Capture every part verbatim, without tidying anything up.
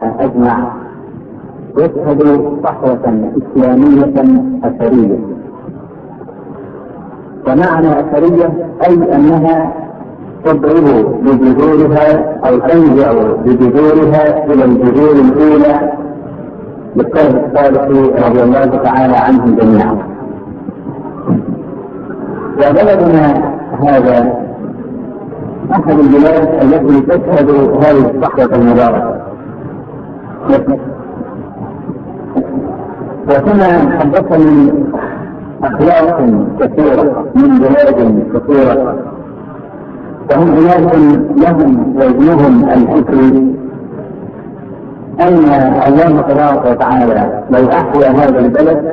أجمع يشهد صحوة إسلامية أثرية. ومعنى أثرية أي أنها تضرب بجذورها أو تنزع بجذورها إلى الجذور الأولى للسلف الصالح رضي الله تعالى عنهم جميعا. وبلدنا هذا أحد البلاد التي تشهد هذه الصحوة المباركة، وكما حدثني أخلاق كثيرة من بلاد كثيرة، وهم بلاد لهم وزنهم الفكري، أن الله تبارك وتعالى لو أحيا هذا البلد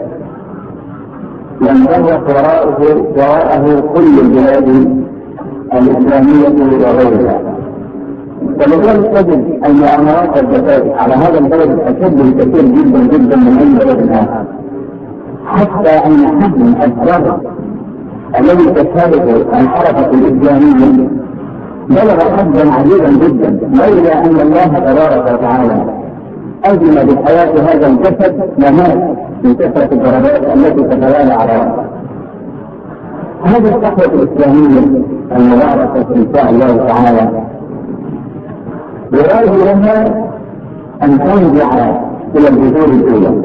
لانبغت وراءه وراءه كل البلاد الإسلامية وغيرها. ولذلك تجد أن أمارات الزكاة على هذا البلد أشد بكثير جدا جدا من أي بلد آخر، حتى أن حجم الضرر الذي تشهده الحركة الإسلامية بلغ حدا عجيبا جدا، لولا أن الله تبارك وتعالى أذن بحياة هذا الجسد لمات من كثرة الضربات التي تتوالى على رأسه. هذه الصحوة الإسلامية المباركة إن شاء الله تعالى يراد لها أن ترجع إلى الجذور الأولى،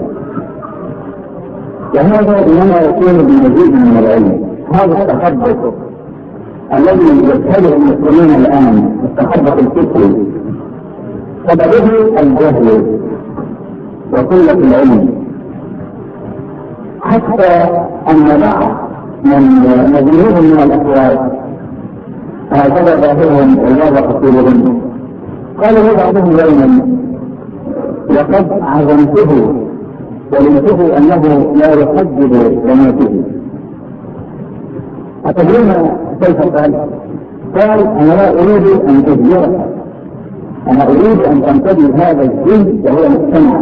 وهذا إنما يكون بمزيد من العلم. هذا التخبط الذي يشهده المسلمين الآن، التخبط الفكري، سببه الجهل وقلة العلم، حتى أن بعض من مجنون من الأخوات هكذا ظاهرهم والله قصيرهم قال له بعضهم يوما: لقد عزمته ولمته أنه لا يحدد بناته. أتدرون كيف قال؟ قال: أنا لا أريد أن تجبرك، أنا أريد أن تنتبه هذا الجن وهو مجتمع.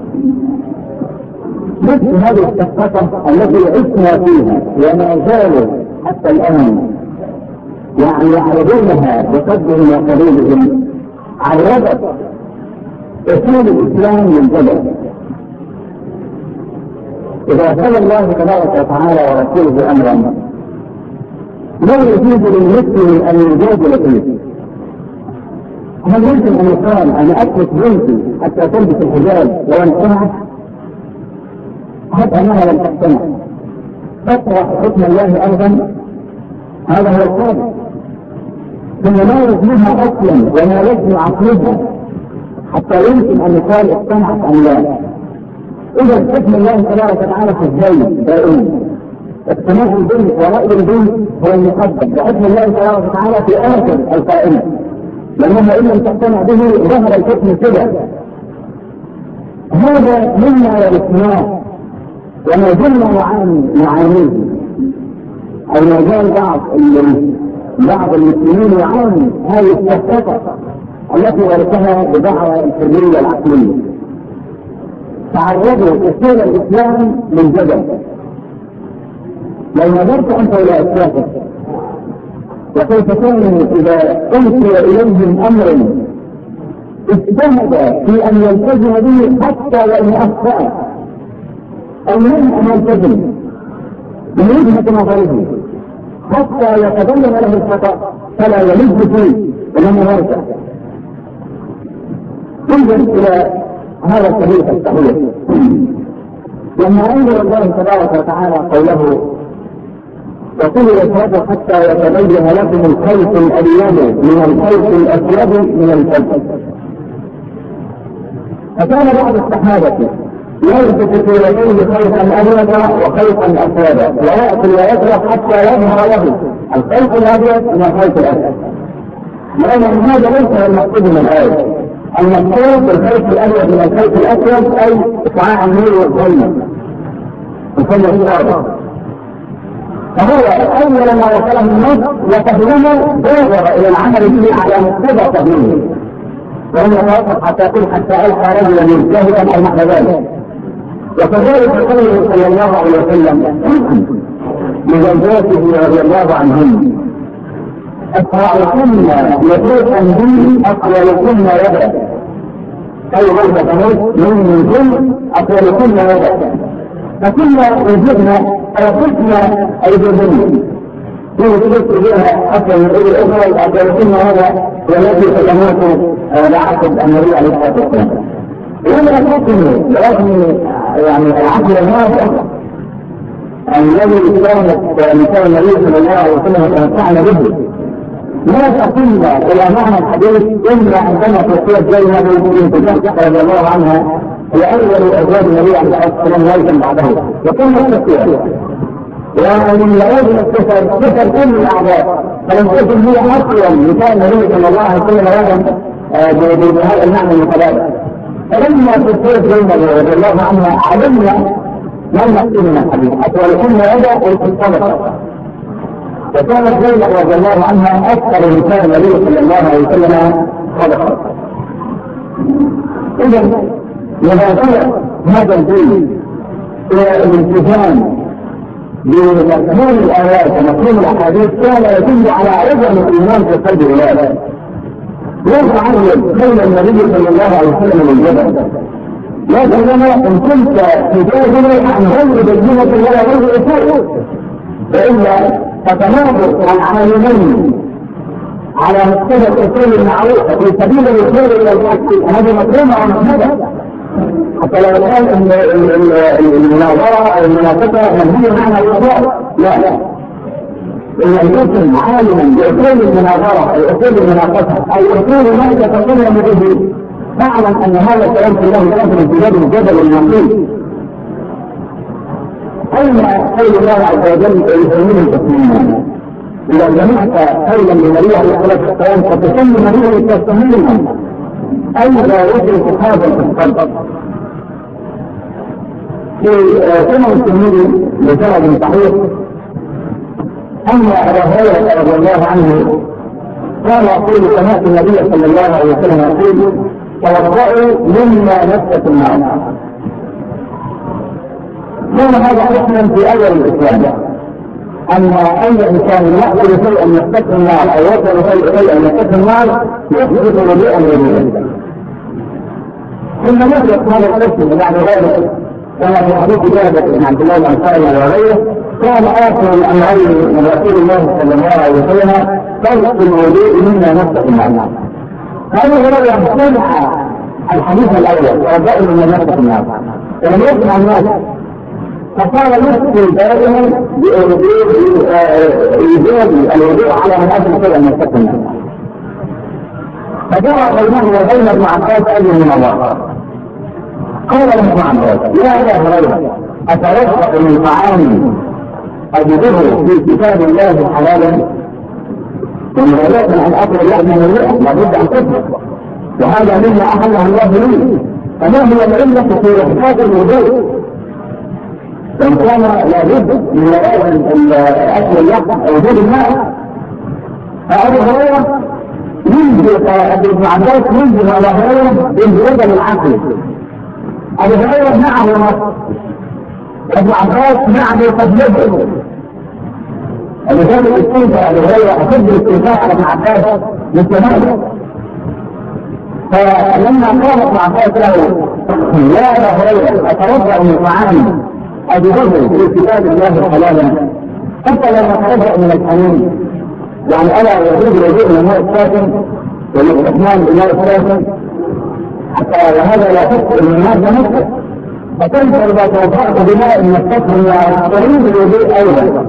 مثل هذه السقطة التي عشنا فيها وما زالوا حتى الآن يعني يعرضونها بقدرهم وقليلهم، عرضت أصول الإسلام للجبل. إذا قال الله تبارك وتعالى ورسوله أمرا لا يجوز للمسلم أن يجادل فيه. هل يمكن أن يقال أنا أترك بنتي حتى تلبس الحجاب لو امتنعت؟ حتى أنها لم تقتنع تطرح حكم الله أرضا، هذا هو الصادق. ثم لا يزنها أصلا ولا يزن عقلها حتى يمكن أن يقال اقتنعت أم لا. إذا حكم الله تبارك وتعالى في الزوج دائما، اقتناع البنت ورأي البنت هو المقدم، وحكم الله تبارك وتعالى في آخر القائمة، لأنها إن لم تقتنع به ظهر الحكم كذا. هذا مما ورثناه وما زلنا نعانيه، أو ما زال بعض بعض المسلمين يعاني هذه السقطة التي ورثها بدعوى الحرية العقلية. تعرضوا أصول الإسلام للجدل. لو نظرت أنت إلى أسلافك وكيف كانوا إذا ألقي إليهم أمر اجتهد في أن يلتزم به حتى وإن أخطأ، المهم أن يلتزم من وجهة نظره حتى يتبين له الخطأ فلا يلج فيه ولم يرجع. انظر إلى هذا الصحيح الصحيح لما أنزل الله تبارك وتعالى قوله: وكلوا واشربوا حتى يتبين لكم الخيط الأبيض من الخيط الأسود من الفجر. فكان بعض الصحابة يلبس في يديه خيطا أبيضا وخيطا أسودا، ويأكل ويشرب حتى يظهر له الخيط الأبيض من الخيط الأسود. لأن هذا ليس المقصود من الآية. المقصود بالخيط الأبيض من الخيط الأسود أي إطعاع النور والظلمة وكل الشر. فهو أول ما وصله النص وتهمه بادر إلى العمل به على مقتضى تهمه، وهو يتوقف حتى يقول حتى ألقى رجلا مجتهدا أو نحو ذلك. وكذلك قوله صلى الله عليه وسلم لزوجاته رضي الله عنهن: أسرعكن يطوفن بي أطولكن يدا. أي غربة تموت من كل أقوال كنا وضع فكنا وجدنا أو قلتنا أي جزمين في وجدت بها أكثر من أجل الأخرى أقوال كنا هذا والتي تتموت لعقد النبي عليه الصلاة والسلام. ولا تقنوا لكن يعني العقل النافع الذي كانت مثال النبي صلى الله عليه وسلم تمتعنا به لا تقلنا الى معنى الحديث الا عندما توفيت زينب بنت جحش رضي الله عنها هي اول ازواج النبي عليه الصلاه والسلام ليس بعده يكون التفسير ومن يعود الكفر كفر كل الاعداء فلم تكن هي اصلا مثال النبي صلى الله عليه وسلم بهذا المعنى المتبادل. فلما توفيت زينب رضي الله عنها علمنا ما نقول من الحديث أطول كنا يدا والصدقة وكانت زينب رضي الله عنها أكثر من كان النبي صلى الله عليه وسلم صدقة. إذا لهذا هذا الدين إلى الالتزام بمفهوم الآيات ومفهوم الأحاديث كان يدل على عظم الإيمان في قلب العباد. يتعلم بين النبي صلى الله عليه وسلم الجبل لكنما إن كنت تجادل عن غير بينة ولا غير أصول فإلا تتناظر عن عالمين على مستوى الأصول المعروفة في سبيل الوصول إلى الحق هذا مطلوب عن هذا حتى لو كان المناظرة أو المناقشة منهية عنها الأصول لا لا إن يكون عالما بأصول المناظرة أو أصول المناقشة أو أصول ما تتكلم به فاعلم ان هذا الكلام كله يؤثر امتداد الجبل النقيض. اين قول الله عز وجل يسميه التسليم؟ اذا جمعت قولا للنبي عليه الصلاه والسلام فتسمي النبي التسليم اين لا يدرك هذا التصدق؟ في سنه الترمذي بسند صحيح ان ابا هريره رضي الله عنه قال يقول سمعت النبي صلى الله عليه وسلم يقول توضؤوا مما نفست النار. كان هذا حكما في اول الاسلام ان اي انسان ياكل شيئا يفتك النار او ياكل شيئا يفتك النار يحدث وضوءا جديدا. ثم نزلت هذا الحكم بعد ذلك كما في حديث جابر بن عبد الله الانصاري وغيره كان اخر الامرين من رسول الله صلى الله عليه وسلم ترك الوضوء مما نفست النار. هذا هو يمتنع الحديث الاول وضعه من نفس النار ولم يسمع الناس فصار يفتي دائما بايجاب الوضوء على من اجل شيئا من نفس النار. فجرى بينه وبين ابن عباس اجر من الله. قال له ابن عباس يا ابا هريره اترفق من طعام اجده في كتاب الله حلالا ثم ولكن عن اكل اللحم من اللحم لابد ان تثبت وهذا مما احله الله لي. فما هي العله في احداث الوضوء؟ وان كان لابد من اكل اللحم او وجود الماء فابو هريره ينزل ابن عباس ينزل على هريره بانزلاق العقل. ابو هريره معه نص ابن عباس معه قد يدعو ولذلك استنفع ابو هريره اشد الاستنفاع على ابن عباس بالتمام. فلما قال ابن عباس له يا ابا هريره اتربع من طعام اجده في كتاب الله حلالا حتى لما تربع من الحنين يعني الا يجوز الوضوء من الماء الساخن والاستحمام بالماء الساخن حتى هذا لا تفكر من الماء بنفسه فكيف اذا توضأت بماء مستقبل تريد الوضوء ايضا.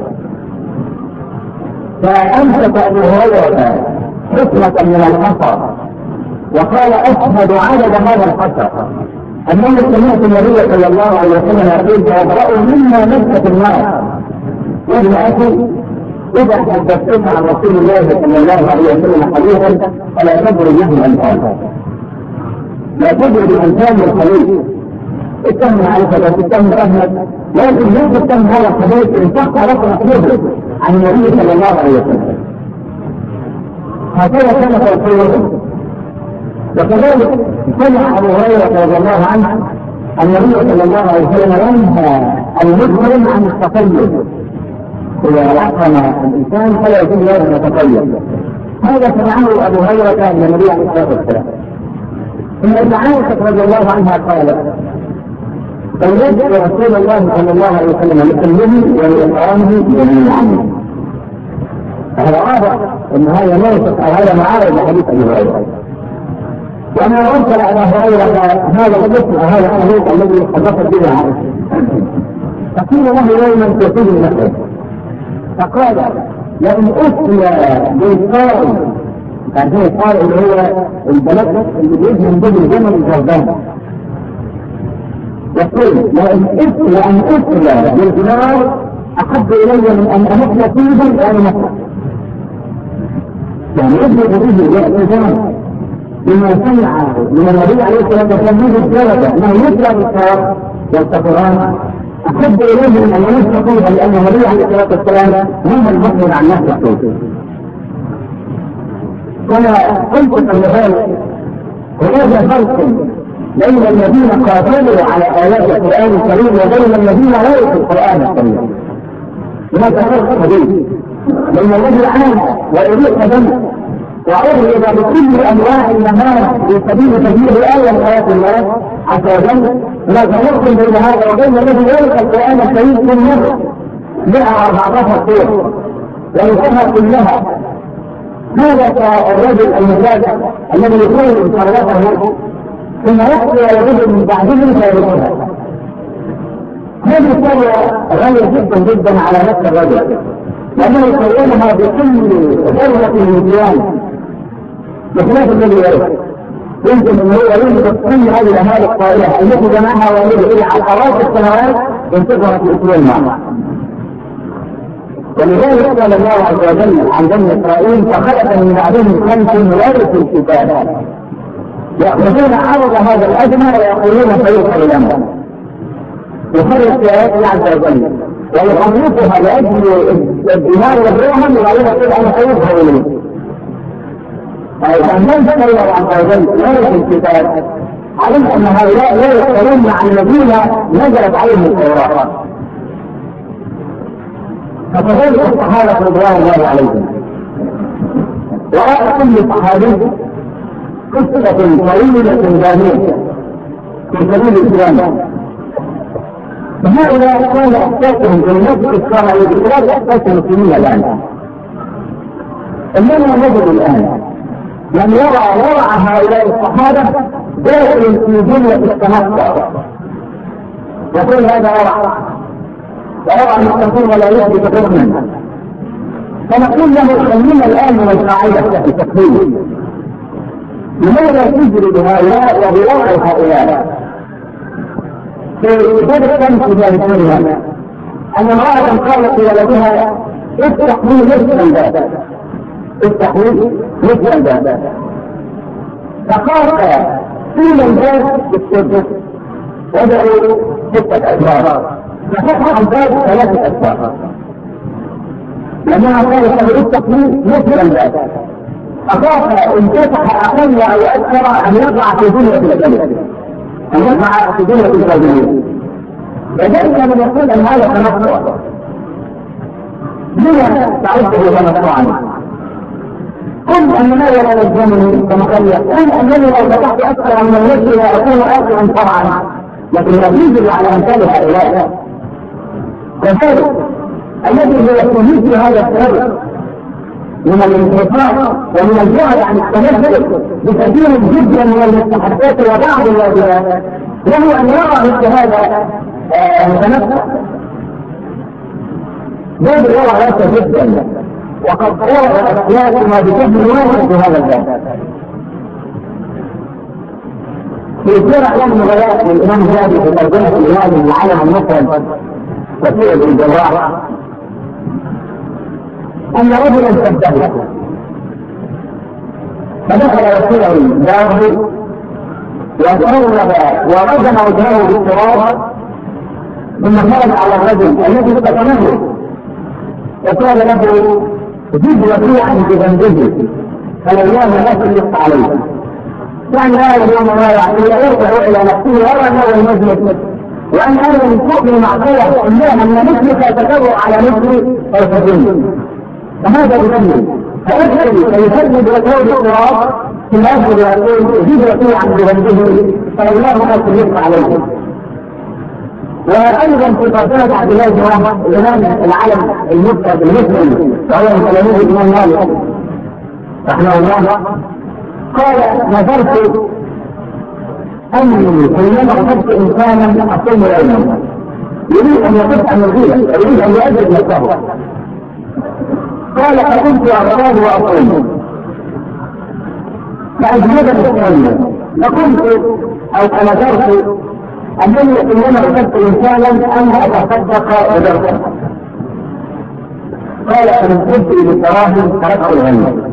فأمسك أبو هريرة حكمة من الحصى وقال أشهد عدد هذا الحصى أنه سمعت النبي صلى الله عليه وسلم يقول توضأوا مما نفست النار. يا ابن أخي إذا حدثتنا عن رسول الله صلى الله عليه وسلم حديثا فلا تدري به الأمثال لا تدري بأمثال الحديث. اتهم عائشة واتهم أحمد لكن لا تتهم هذا الحديث إن صح لك نحفظه عن النبي صلى الله عليه وسلم. هكذا كان توفيره. وكذلك سمع ابو هريره رضي الله عنه النبي صلى الله عليه وسلم ينهى المسلم عن التقيد. اذا احكم الانسان فلا يجوز له ان يتقيد. هذا سمعه ابو هريره من النبي عليه الصلاه والسلام. ثم عائشة رضي الله عنها قالت فوجدت رسول الله صلى الله عليه وسلم يكلمني ويقرأني جميعا. فهذا واضح ان هذا موقف او هذا معارض لحديث ابي هريره. وما ارسل ابا هريره هذا الاسم او هذا الحديث الذي حدثت به عائشه فقيل له يوما تقول نفسه فقال لئن اسري بالقائل هذه القائل اللي هو البلد اللي بيجي من دون الجمل الجردان يقول لئن اسري ان اسري بالجمال احب الي من ان امت طيبا او مكه. يعني ابن ابيه يأتي زمن لما سمع من النبي عليه الصلاه والسلام الدرجه انه يطلب الصواب والكفران احب اليه من ان يمت طيبا لان النبي عليه الصلاه والسلام هم المخبر عن نفسه. كما قلت قبل ذلك هناك فرق بين الذين قاتلوا على آيات القرآن الكريم وبين الذين ورثوا القرآن الكريم. هناك فرق كبير بين الذي عانى وأريق دمه وأرغب بكل أنواع النهار في سبيل تبليغ آية من آيات الله عز وجل. هناك فرق بين هذا وبين الذي ورث القرآن الكريم كل مرة مئة وأربعة سورة ورثها كلها. هذا الرجل المجاهد الذي يكون ثروته ثم يأتي ويجد من بعده فيرثها. هذه الثروة غالية جدا جدا على نفس الرجل لأنه يكونها بكل ثروة من ديانه بخلاف الذي يرث. يمكن أن هو ينبت كل هذه الأموال الطائلة التي جمعها والده إلى عشرات السنوات ينتظر في أسلوب معه. ولذلك قال الله عز وجل عن بني إسرائيل فخلف من بعدهم خلف ورثوا الكتاب يأخذون عرض هذا الأدنى ويقولون سيغفر لهم. يخرج في آيات الله عز وجل ويخلصها لأجل الدماء والدرهم ويقول يقول أنا سيغفر لهم. فمن ذكر الله عز وجل ورثوا الكتاب علمت أن هؤلاء لا يختارون مع الذين نزلت عليهم التوراة. فكذلك الصحابة رضوان الله عليهم وراء كل صحابي قصة طويلة جامعة في سبيل الإسلام. فهؤلاء كان إحساسهم في النفس الشرعي بخلاف إحساس المسلمين الآن. إننا نجد الآن من يرى ورع هؤلاء الصحابة داخل في جملة التنصر يقول هذا ورع ويرى أن التنصير لا يثبت حكما. فنقول له خلينا الآن من القاعدة في التكفير. لماذا تجري بهؤلاء وبوضع هؤلاء؟ في ذلك كان في ذلك أن امرأة قالت لولدها افتح لي مثل الباب افتح لي مثل الباب فقال في الباب بالسجن ودعوا ستة أشهر ففتح الباب ثلاثة أشهر لأنها قالت له افتح لي مثل الباب أخاف إن فتح أقل أو أكثر أن يقع في دنيا الجنة أن يقع في دنيا الجنة. لذلك من يقول أن هذا تنصر لما تعرفه تنصرا؟ قل أننا ولا نجمني كما قال قل أنني لو فتحت أكثر من الوجه لا أكون آخرا طبعا لكن يجب على أمثال هؤلاء. وذلك الذي يكون في هذا السبب من الانتصار ومن البعد عن التنفس بكثير جدا من المستحقات وبعض الواجبات له ان يرى مثل هذا المتنفس باب يرى راسه جدا وقد قرأ اخلاقنا بشكل واحد في هذا الباب. في سير اعلام النبلاء للامام الجابر في ترجمه الامام العالم المفرد وسير الجراح أن رجلا سبه فدخل رسوله داره وقرب ورجم وجهه بالتراب ثم خرج على الرجل الذي فتنه وقال له زد وسيعا بذنبه فلله لا تلق عليه. يعني هذا اليوم ما يعني يرجع الى نفسه ويرى انه المجلس وان انا من فوق المعصيه الله ان مثلك تتبع على مثلي فيفضلني. فهذا يبين فأدخل فيسدد وجهه بالتراب في الأصل يقول هجرتي عن بلده فالله أكبر يبقى عليه. وأيضا في فضيلة عبد الله بن وهب الإمام العالم المسند المسلم وهو من تلاميذ الإمام مالك رحمه الله قال نظرت أني حينما أخذت إنسانا أصوم يوما يريد أن يقف عن الغيرة يريد أن يؤدب نفسه قال فكنت أغتاب وأصوم فأجهد بالصوم فقلت أو فنظرت أنني حينما أخذت إنسانا أن أتصدق وجرته قال فمن قلت بالتراهي تركت الغنى.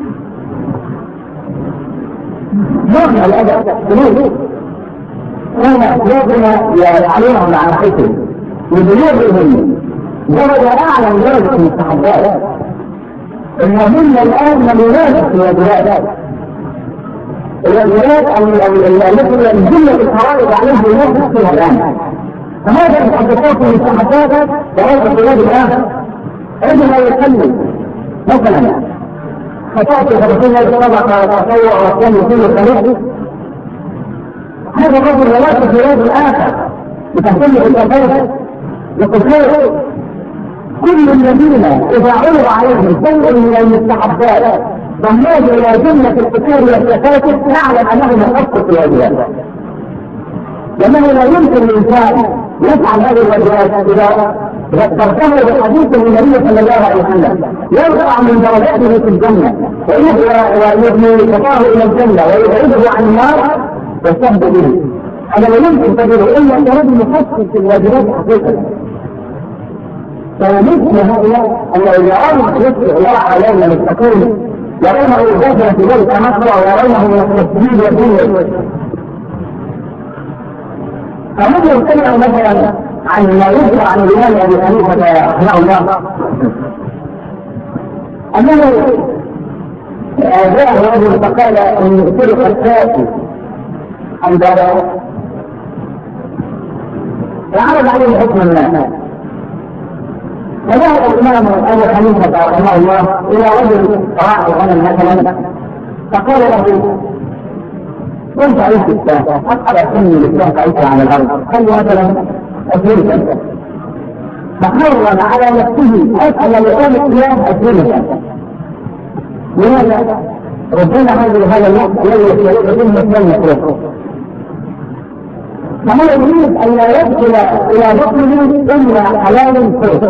نوع الأدب سلوك كان أسبابنا يعلمهم عن حكم لبلوغهم درجة أعلى من درجة المستحبات. إنهن الآن مليونات في الواجبات الواجبات التي جملة الفرائض عليها الناس فيها الآن. فهذا المحدثات والمستحبات درجة الواجب الآن عندما يصلي مثلا فتأتي خمسين سبعة وتطوع والثاني كله ثلاثة هذا الرجل يواجه في واجب الآخر بتهتم بالأفضل يقول خير كل الذين إذا عرض عليهم شيء من المستحبات ضمناه إلى جملة الفطور والتكاتف نعلم أنه مخصص في الواجبات. لأنه لا يمكن الإنسان يفعل هذه الواجبات إذا ذكرته بحديث النبي صلى الله عليه وسلم يرفع من درجاته في الجنة ويبني خطاه إلى الجنة ويبعده عن النار والسهد به. هذا لا يمكن تجده إلا أن رجل مخصص في الواجبات حقيقة. فمثل هؤلاء أن إذا أردت يسر الله علينا للتكون يرونه الجزء في ذلك مصر ويرونه من التسجيل والدين. فمثل يتكلم مثلا عن ما يذكر عن الإمام أبي حنيفة رحمه الله أنه جاءه رجل فقال إن سرق الكاتب عن داره فعرض عليه حكم الناس. فذهب الإمام أبو حنيفة رحمه الله إلى رجل راعي غنم مثلا فقال له كنت عيش الساعة أقرأ سني للساعة عيش على الأرض خلي مثلا أسلمك فحرم على نفسه أسأل لقوم الإسلام أسلمك. لماذا؟ ربنا هذا هذا الوقت الذي يتم مسلم يخلقه فهو يريد أن لا يدخل إلى بطنه إلا حلال فرص.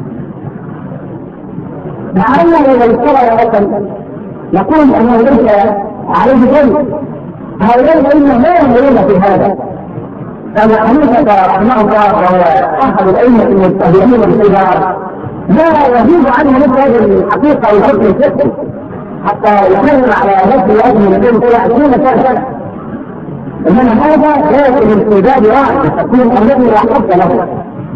مع أنه إذا اشترى مثلا نقول أنه ليس عليه ذنب هؤلاء إنهم لا ينظرون في هذا. أبو حنيفة رحمه الله وهو أحد الأئمة المجتهدين الكبار لا يغيب عنه مثل هذه الحقيقة والحكم الفقهي حتى يكرر على نفسه أجل يكون في عشرين سنة. إنما هذا لا يكون في باب واحد تكون الذي لا حق له.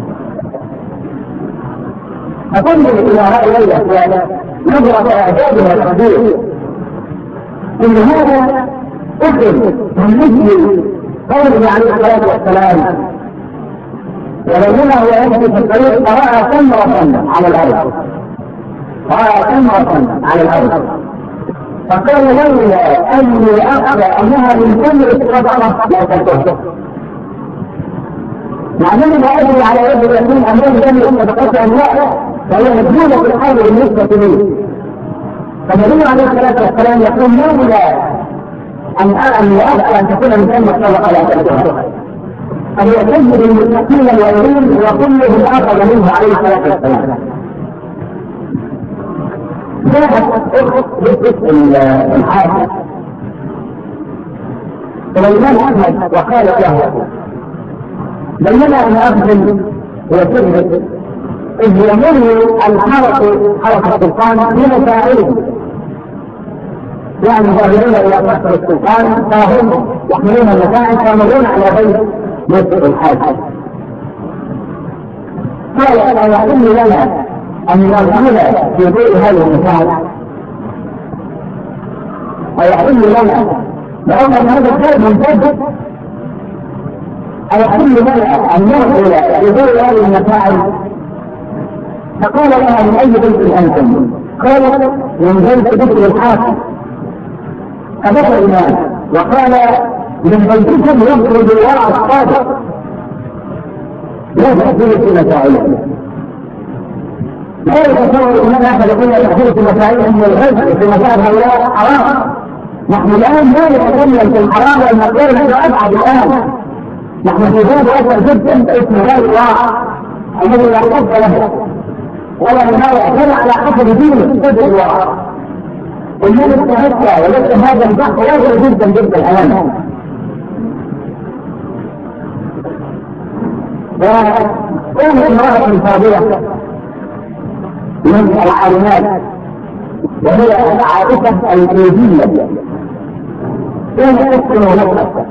فقلت إلى هؤلاء الأسئلة نظرة إعجابها الكبير إن هذا أخذ من مثل قوله عليه الصلاة والسلام ولولا هو يمشي في الطريق فرأى ثمرة على الأرض رأى ثمرة على الأرض فقال لولا أني أخشى أنها من ثمر الصدقة لأكلتها. مع أنني لا أدري على يد اليمين أمام ثمر الصدقة أم لا فهي مجهولة في الحال بالنسبة لي. فالنبي عليه الصلاة والسلام يقول لولا أن أعني أخشى أن تكون من ثمر الصدقة لأكلتها. أن يعتز بالمتقين اليمين وكلهم أخذ منه عليه الصلاة والسلام. جاءت باسم الحاكم سليمان أحمد وقالت له بينما أن أخذ وتجد إذ يمر الحركة حركة السلطان بمساعده يعني ظاهرين إلى قصر السلطان فهم يحملون المساعد فيمرون على بيت مسجد الحاكم. قال ألا يحل لنا أن نرحل في بيت هذه المساعد أيحل لنا لأن هذا الخير منتج أيحل لنا أن نرحل في بيت هذه المساعد. فقال لها من أي بيت أنتم؟ قالت من بيت بيت الحاكم. فبكى الإمام وقال من بيتكم يخرج الورع الصادق لا تأثير في مسائله. لا يتصور الإمام أحد يقول لا تأثير في مسائله من الغزو في مسائل هؤلاء حرام. نحن الآن لا نتكلم في الحرام والمقدار هذا أبعد الآن. نحن في باب أسر جدا اسم غير الله الذي لا حب له ولا مناوع كان على حسب دينه تدعو الله. والذي استهدت وليس هذا البحث واضح جدا جدا الآن. وكانت امرأة فاضلة من العالمات وهي عائشة الكويتية كانت تسكن مكة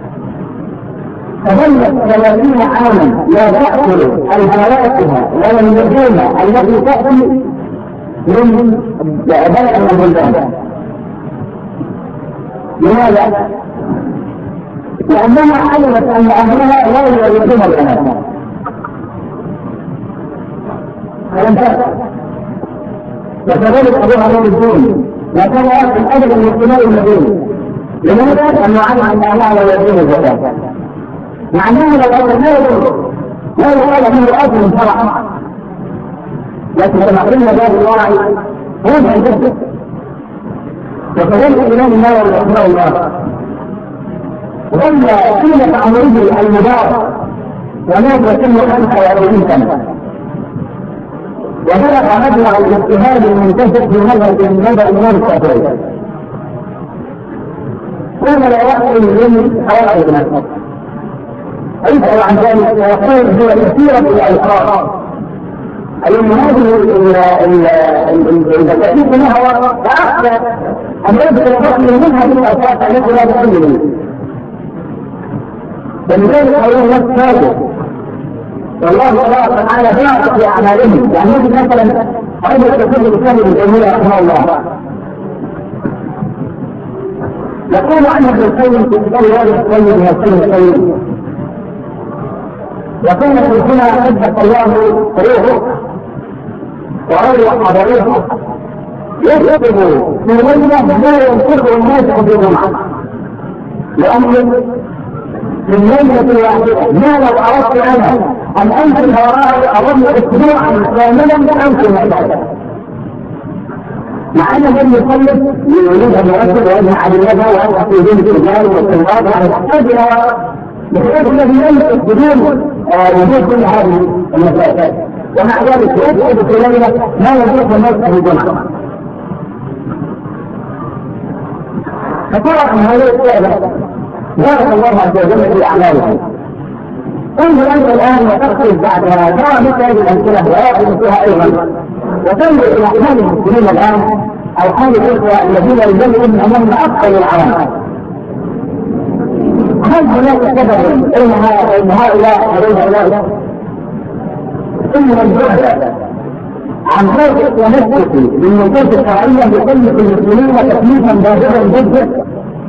فظلت ثلاثين عاما لا تأكل الفواكه ولا اللحوم التي تأتي من بلد من البلدان. لماذا؟ لأنها علمت أن أهلها لا يريدون البنات فلم تأكل وكذلك أبوها من الدين وكان يأكل أجل الاجتماع المدينة. لماذا؟ أنه علم أن أهلها لا يريدون الزكاة مع أنه لو أن لا يريد لا يقال منه أجل فرع لكن كما قلنا باب الورع واضح جدا. وكذلك الإمام النووي رحمه الله ظل طيلة عمره المبارك ومات سنه خمسة وأربعين سنة وبلغ مبلغ الاجتهاد المنتشر في مذهب النبأ الإمام الشافعي كان لا يأكل من حوائج الناس. يسأل عن ذلك ويقول هو كثيرة الألقاب أي أن هذه التأكيد منها وأخذ أن يبدأ الفصل منها في الأساس التي لا تحل منه. فلذلك أولا نفس هذا والله تبارك وتعالى باعث في أعمالهم. يعني يجب مثلا أن يتكلم الإسلام بالجمهورية رحمه الله يقول عنه ابن القيم في كتاب هذا القيم من السنة القيم وكان شيخنا قدس الله روحه وروح حضرته يكتب في ليلة ما ينفقه الناس في الجمعة لأن من ليلة واحدة ما لو أردت أنا أن أنزل وراء أظن أسبوعا كاملا أنزل محتاجا مع أن الذي يصلي يريد أن يؤثر ويجمع على اليد ويوقف في دين الرجال والاستنباط على تحتاج إلى بحيث الذي ينفق بدون وجود كل هذه المسائل ومع ذلك يكتب في ليلة ما يجوز الناس في الجمعة. فترى أن هذه الفعلة بارك الله عز وجل في أعمالهم. انظر أنت الآن وتخرج بعدها ترى مثل هذه الأمثلة ويأخذ فيها أيضا وتنظر إلى حال المسلمين الآن أو حال الإخوة الذين يجب أمام أفضل العوام. هل هناك سبب إن هؤلاء هؤلاء إن الجهد عن فرق ونسبة بالنصوص الشرعية يكلف المسلمين تكليفا بالغا جدا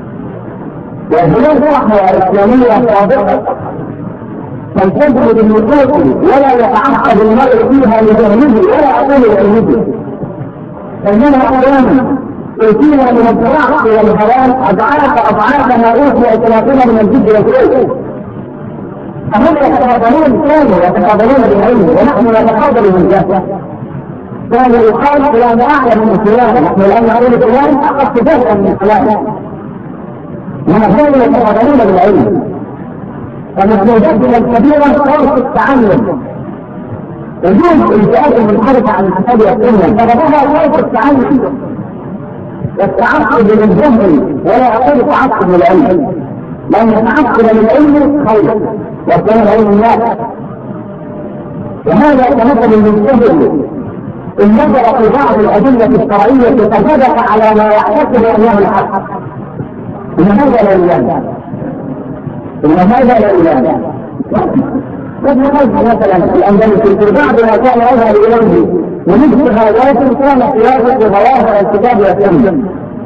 وهناك رحمة إسلامية صادقة تنتبه بالنصوص ولا يتعقد المرء فيها لجهله ولا أقول لعلمه فإننا أقوام أوتينا من الزراعة والحيوان أضعاف أضعاف ما أوتي إطلاقنا من الجد والكلام. فهم يتفاضلون كانوا يتفاضلون بالعلم ونحن نتفاضل من ذاته. كان يقال فلان أعلم من فلان نحن الآن نقول فلان أقص جهلا من فلان. ونحن يتفاضلون بالعلم. فمسؤوليتنا الكبيرة فرص التعلم. وجود الفئات المنحرفة عن الكتاب والسنة فبدأها فرص التعلم. والتعقد للجهل ولا أقول تعقد للعلم لأن التعقد للعلم خير وكان علم الله. وهذا كمثل المجتهد إن نظر في بعض الأدلة الشرعية فصدق على ما يعتقد أنه الحق إن هذا لا إله إن هذا لا إله. قد نقلت مثلا في الأندلس في بعض ما كان يظهر إليه ونجد هذا كان قياسة ظواهر الكتاب والسنة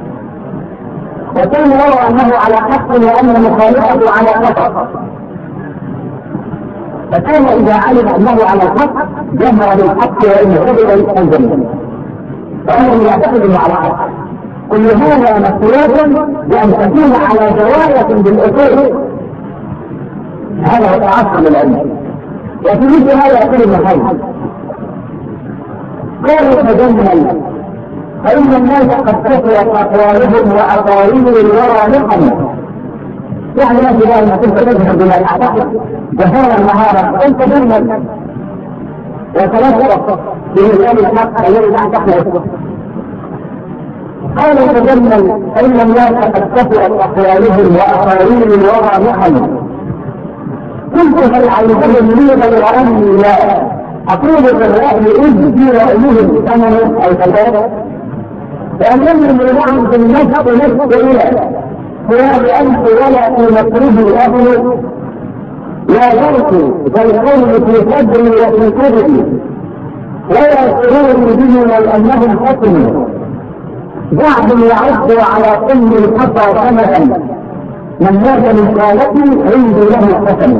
وكان يرى أنه على حق وأن مخالفته على خطأ. فكان إذا علم أنه على الحق جمع بالحق وإن غضب يستنزل فأنه يعتقد أنه على الحق كل هذا مسؤولية بأن تكون على دراية بالأصول. هذا هو تعصب العلم. وفي مثل هذا يقول ابن حزم قالوا تجمل فإن الناس قد كثرت أقوالهم وأقاويل الورى نقما. يعني ما في ذلك كنت تذهب إلى الأعتقد جهارا نهارا أنت تجمل وتلفظ بمثال الحق الذي لا تحمل. قال تجمل فإن الناس قد كثرت أقوالهم وأقاويل الورى نقما. قلت هل علمهم لي غير أني لا أقول بالرأي إذ في رأيهم ثمن أو كذا فأنني منعم في النفس نفس إلى فلا بأنت ولا في مطربي أبني لا يرثي فالقول في صدري وفي كربي ولا سروري بهم لأنهم حكموا بعد يعد على كل الخطى ثمنا من مات من قالتي عندي له حسن.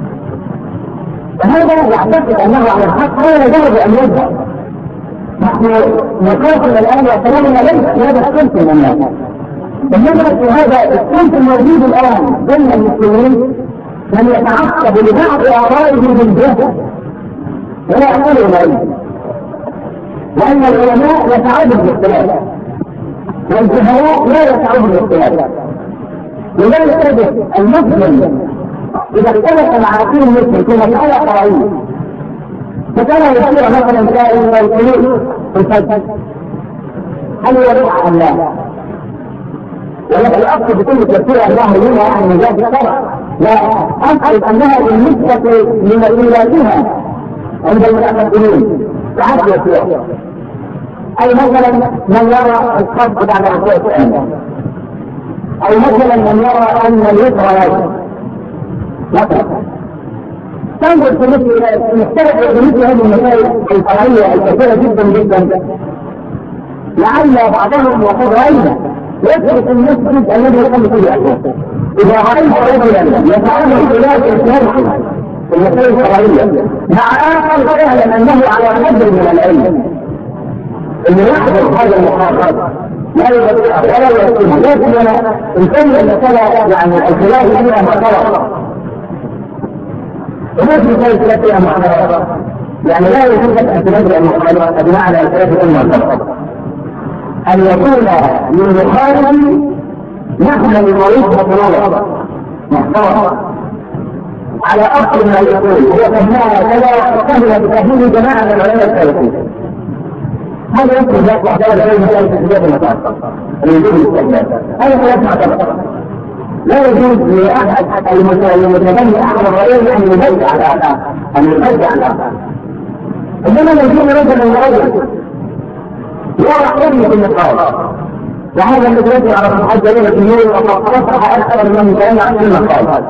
فهذا يعتقد أنه على الحق ولا يجب أن يبدأ. نحن نقاتل الآن وكلامنا ليس في هذا الصنف من الناس، إنما في هذا الصنف الموجود الآن بين المسلمين من يتعصب لبعض آرائه بالجهل ولا يقول العلم، لأن العلماء يتعبد بالاختلاف والجهلاء لا يتعبد بالاختلاف. لذلك تجد المسلم إذا اختلف مع كل مسلم في مسألة قضائية فكان يصير مثلا سائل القلوب في الفجر هل يرفع أم لا؟ ولكن الأصل بكل تفسير الله لنا يعني ذات الشرع لا أقصد أنها بالنسبة لمسؤولاتها عند المتقدمين تعد يسير. أي مثلا من يرى الصبر بعد ركوع الثاني، أو مثلا من يرى أن اليسر واجب مثلا. تنظر في مثل نختلف في مثل هذه المسائل الفرعية الكثيرة جدا جدا لعل بعضهم يقول رأينا يترك المسجد الذي يقوم فيه أحوال. إذا رأيت رجلا يتعامل خلاف الإسلام في المسائل الفرعية مع آخر فيعلم أنه على قدر من العلم اللي يحضر هذا المخاطر لا يستطيع ولا يستطيع، لكن أنا إن كان المسألة يعني الخلاف فيها محترمة وما في مسألة فيها محترمة يعني لا يجوز أن تنزل المخالفة بمعنى الخلاف المحترمة أن يكون للمخالف نحن المريض مطلوبة محترمة على أصل ما يقول هو فهمها كذا وفهم بتفهيم جماعة من العلماء السلفيين. هذا يمكن يطلع دولة غير مسألة تسجيل المطار ويجوز الاستجابة. هذا خلاف معتبر لا يجوز لأحد المتبني أحد الرأيين أن يبدع على الآخر أن يبدع على الآخر. إنما لو يكون رجل من رجل يرى حرمة النقاش وهذا الذي يجب على المحجلين في النور وقد تصرح أكثر من كلام عن النقاش.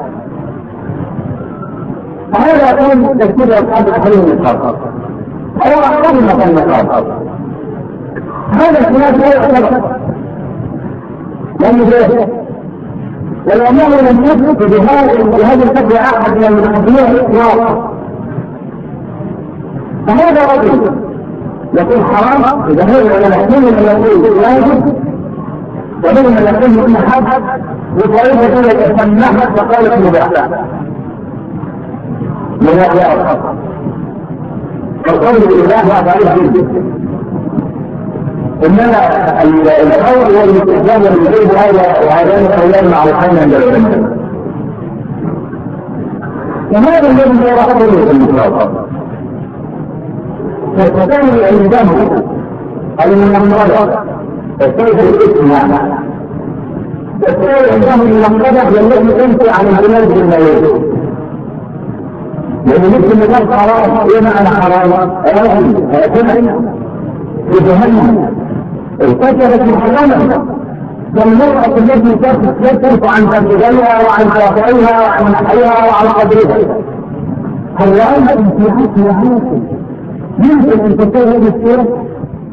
فهذا يكون تفسير أصحاب تحريم النقاش ويرى حرمة النقاش. هذا الخلاف لا يعتبر لأنه جاهل ولأنه لم يثبت بهذه الفتوى أحد من المحكمين إطلاقا. فهذا رجل يكون حرام إذا هو العلماء من يقول واجب ومن يقول إن حد بطريقة يتسمحها وقالت مباح من هذا الخطأ. فالقول بالله هذا عليه إنما القول هو الاستخدام الجيد هذا وهذان قولان معروفين عند العلماء. وهذا الذي هو قول في المخاطر فالتسامي عنده المنقذة فكيف الاسم يعني التسامي عنده المنقذة والتي تنفي عن البلاد بالميت لأن مثل مثال حرام إيه معنى حرام؟ أيضا هيكون بجهنم ارتكبت محرمة فالمرأة التي تكشف عن تنفيذها وعن شافعيها وعن حيها وعن قدرها هل رأيتم في حسن حياتكم يمكن أن تكون هذه الصورة؟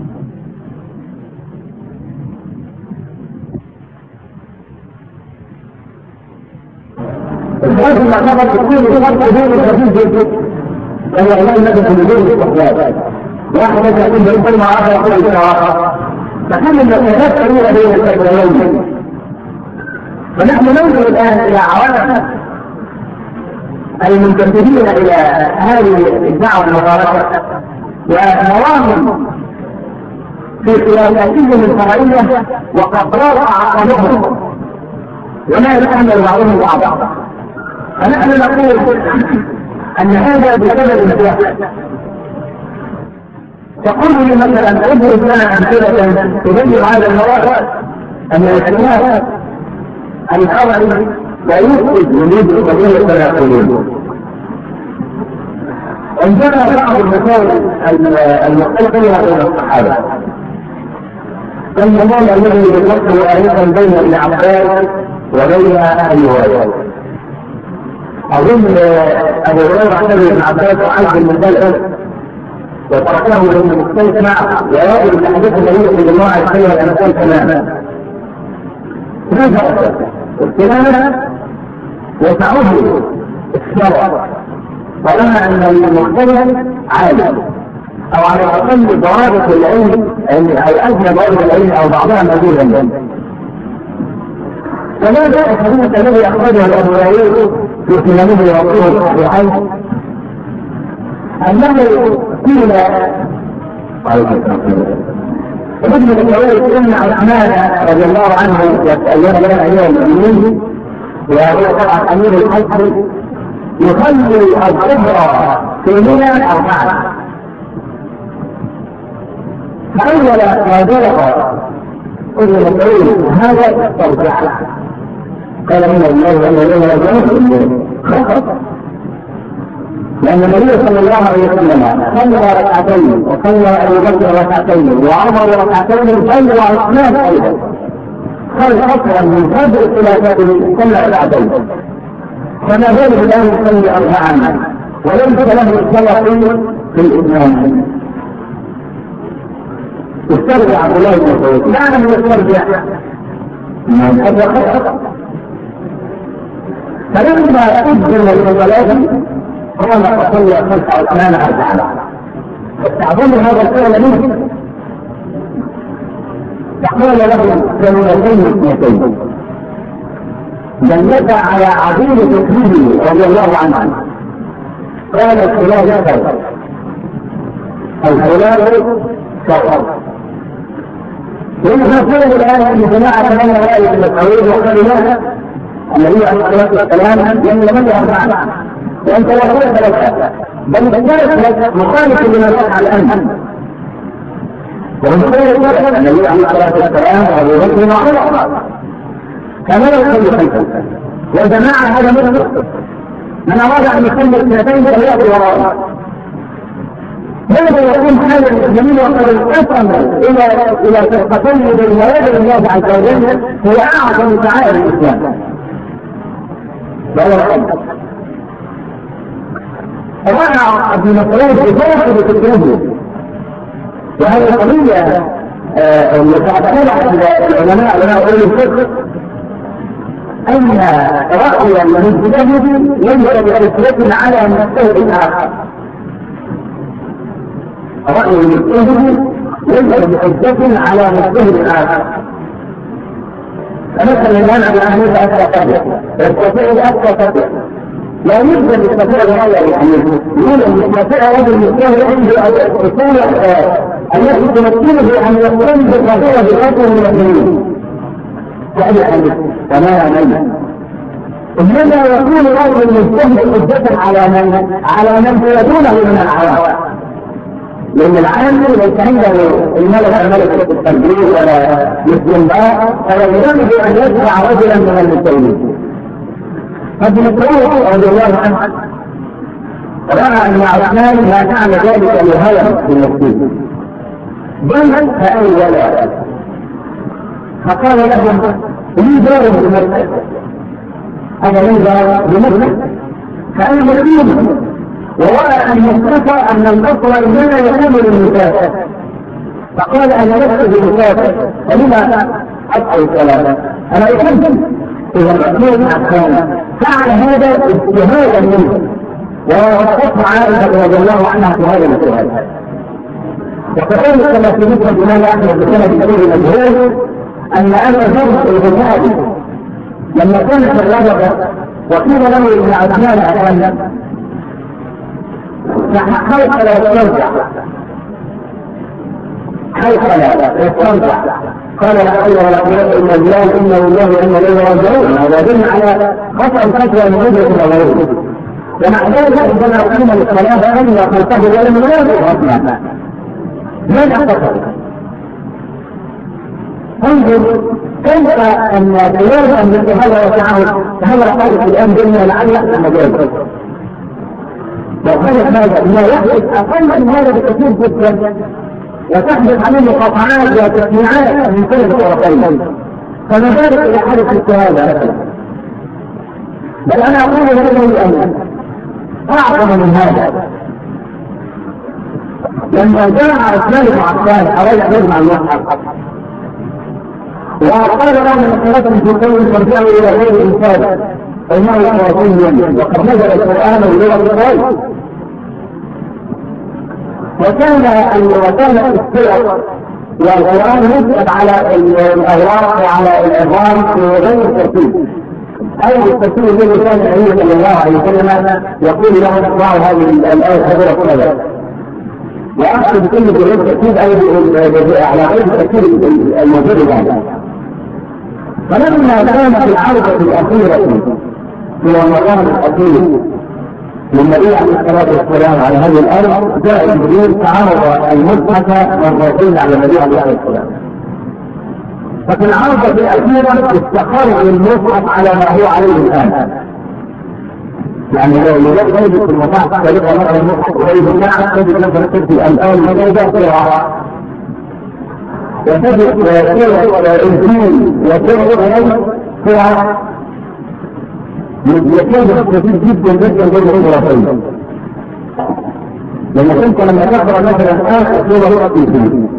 الحاجة المعتبر تكون بشرط دون الخفيف جدا وهي لا يمكن أن يكون الاستحلال واحد يقول بإنسان مع آخر يقول بإنسان آخر فكان المسافات طويلة بين الفجرين. ونحن ننظر الآن إلى عوامل المنتسبين إلى هذه الدعوة المباركة ونواهم في خلافاتهم الفرعية وقد رفع عقلهم ولا يتحمل بعضهم بعضا. فنحن نقول أن هذا بسبب الجهل. تقول لي مثلا اضرب لنا أمثلة تبين هذا المواقع أن الخلاف الخبري لا يفقد وجود قضية فلا يقولون. عندنا بعض المسائل المختلفة بين الصحابة كالنظام الذي يتوقع أيضا بين ابن عباس وبين أهل هريرة. أظن أبو هريرة اعتبر ابن عباس وعز المدلل وتركه من المستمع ويجب أن حديث النبي صلى الله عليه وسلم الأمثال تماما. ماذا الكلام وتعود الشرع طالما أن المختلف عالم أو على الأقل ضوابط العلم أو أدنى ضوابط العلم أو بعضها موجودة منه. فماذا الحديث الذي أخرجه الأبويين في سننه وصوله الصحيحين أنه قيل ابن مسعود إن عثمان رضي الله عنه يتأيد لنا أيام المؤمنين وهو طبعا أمير الحج يصلي الظهر في منى أربعة. فأول ما بلغ ابن مسعود هذا ترجع قال إن الله وإنا إليه راجعون خطأ، لأن النبي صلى الله عليه وسلم صلى ركعتين وصلى أبو بكر ركعتين وعمر ركعتين صلى عثمان أيضا خرج أصلا من قبل خلافته صلى ركعتين. فما بالك الآن يصلي أربعا وليس له صلاة في الإسلام. استرجع عبد الله بن مسعود لا لم يسترجع من هذا خطأ. فلما أجل الصلاة قام فصلى خلف عثمان أربعا. تعظم هذا الفعل منه فقال له كلمتين اثنتين دلت على عظيم تكليفه رضي الله عنه. قال الخلاف كفر، الخلاف كفر. ونحن نقول الآن أن جماعة من رأي المسعود وقال لنا النبي عليه الصلاة والسلام يمن أربعة وأنت لا تقول ثلاثة بل الثالث مخالف لما يفعل الآن. ومن النبي عليه الصلاة والسلام وأبو بكر وعمر كما لا يصلي خلفه والجماعة هذا مطلق. من أراد أن يصلي اثنتين فليأتي وراءه. هذا يكون حالا الجميل وقد انقسم إلى إلى فرقتين بالمواد الله عز وجل هي أعظم شعائر الإسلام. وهو الحج. رأى ابن مسعود بجاهد فكره وهذه القضية متعتبرة العلماء علماء أولي الفقه أن رأي المجتهد ينبغي بأسرة على مجتهد آخر. رأي المجتهد ينبغي بحجة على مجتهد آخر. فمثلا الآن على أهل أسرة يستطيع الأسرة لا يمكن يستطيع الرأي يعني يقول أن يستطيع رجل المجتهد عنده الأصول التي تمكنه أن يقوم بالرفيع بخطوة من الدين فأي حديث تماما. إنما يكون رجل المجتهد حجة على من على من يدونه من العوام، لأن العالم ليس عنده الملك ملك التنبيه ولا الاستنباط فلا يمكن أن يدفع رجلا من المجتهدين. فابن مسعود رضي الله عنه رأى أن عثمان لا كان ذلك لهوى بالنفسي بل فأول فقال لهم لي دار بمكة، أنا لي دار بمكة فأنا مسلم ورأى أن يستطيع أن الأصل إنما يكون للنساء. فقال أنا لست بنساء فلما أبقى الصلاة أنا أحب إذا الأصول أحسان فعل هذا اجتهادا منه ووقفت عائشة رضي الله عنها في هذا الاجتهاد. وكذلك كما في مثل الإمام أحمد بن كثير مجهول أن أبا ذر الغفاري لما كانت الرجل وقيل له ابن عثمان أتكلم فحلق لا يسترجع حلق لا يسترجع قال لا حول ولا قوة إلا بالله إنه الله وإنا إليه راجعون. هذا يدل على خطأ الفتوى من وجهة الغيور. ومع ذلك عندما قيم للصلاة لم يقل ولم ينافق من أخطأ. انظر كيف أن بيان أن هذا وسعه هذا قال الآن بيننا لعل يحصل مجال. لو كانت هذا ما يحدث أقل من هذا بكثير جدا وتحدث عليه مقاطعات وتسميعات من كل الطرفين، فما بالك إذا حدث هذا. بل أنا أقول هذا الأمر أعظم من هذا. لما جاء عثمان بن عفان أراد أن يجمع المصحف وقال له من الصلاة في قوم ترجعوا إلى غير الإنسان فإنه خرافي وقد نزل القرآن بلغة الغيب. وكان وكان السير والقرآن يكتب على الأوراق وعلى العظام في غير الترتيب، أي الترتيب الذي كان النبي صلى الله عليه وسلم يقول له اقرأوا هذه الآية حضرة كذا، وأقصد بكل غير الترتيب أي على غير الترتيب الموجود الآن. فلما كانت العرضة الأخيرة في رمضان الأخير للنبي عليه الصلاة والسلام على هذه الأرض جاء جبريل تعرض المصحف مرتين على النبي عليه الصلاة والسلام. ففي العرضة الأخيرة استقر المصحف على ما هو عليه الآن. يعني لو لم يجد في المصحف فلقى مرة المصحف قريب النعم تجد لك نكتب الآن مجازة في العرض وتجد الإنسان وتجد غير فيها يكون كثير جدا جدا بين الرجلين. لأن كنت لما تقرأ مثلا آخر سورة التنزيل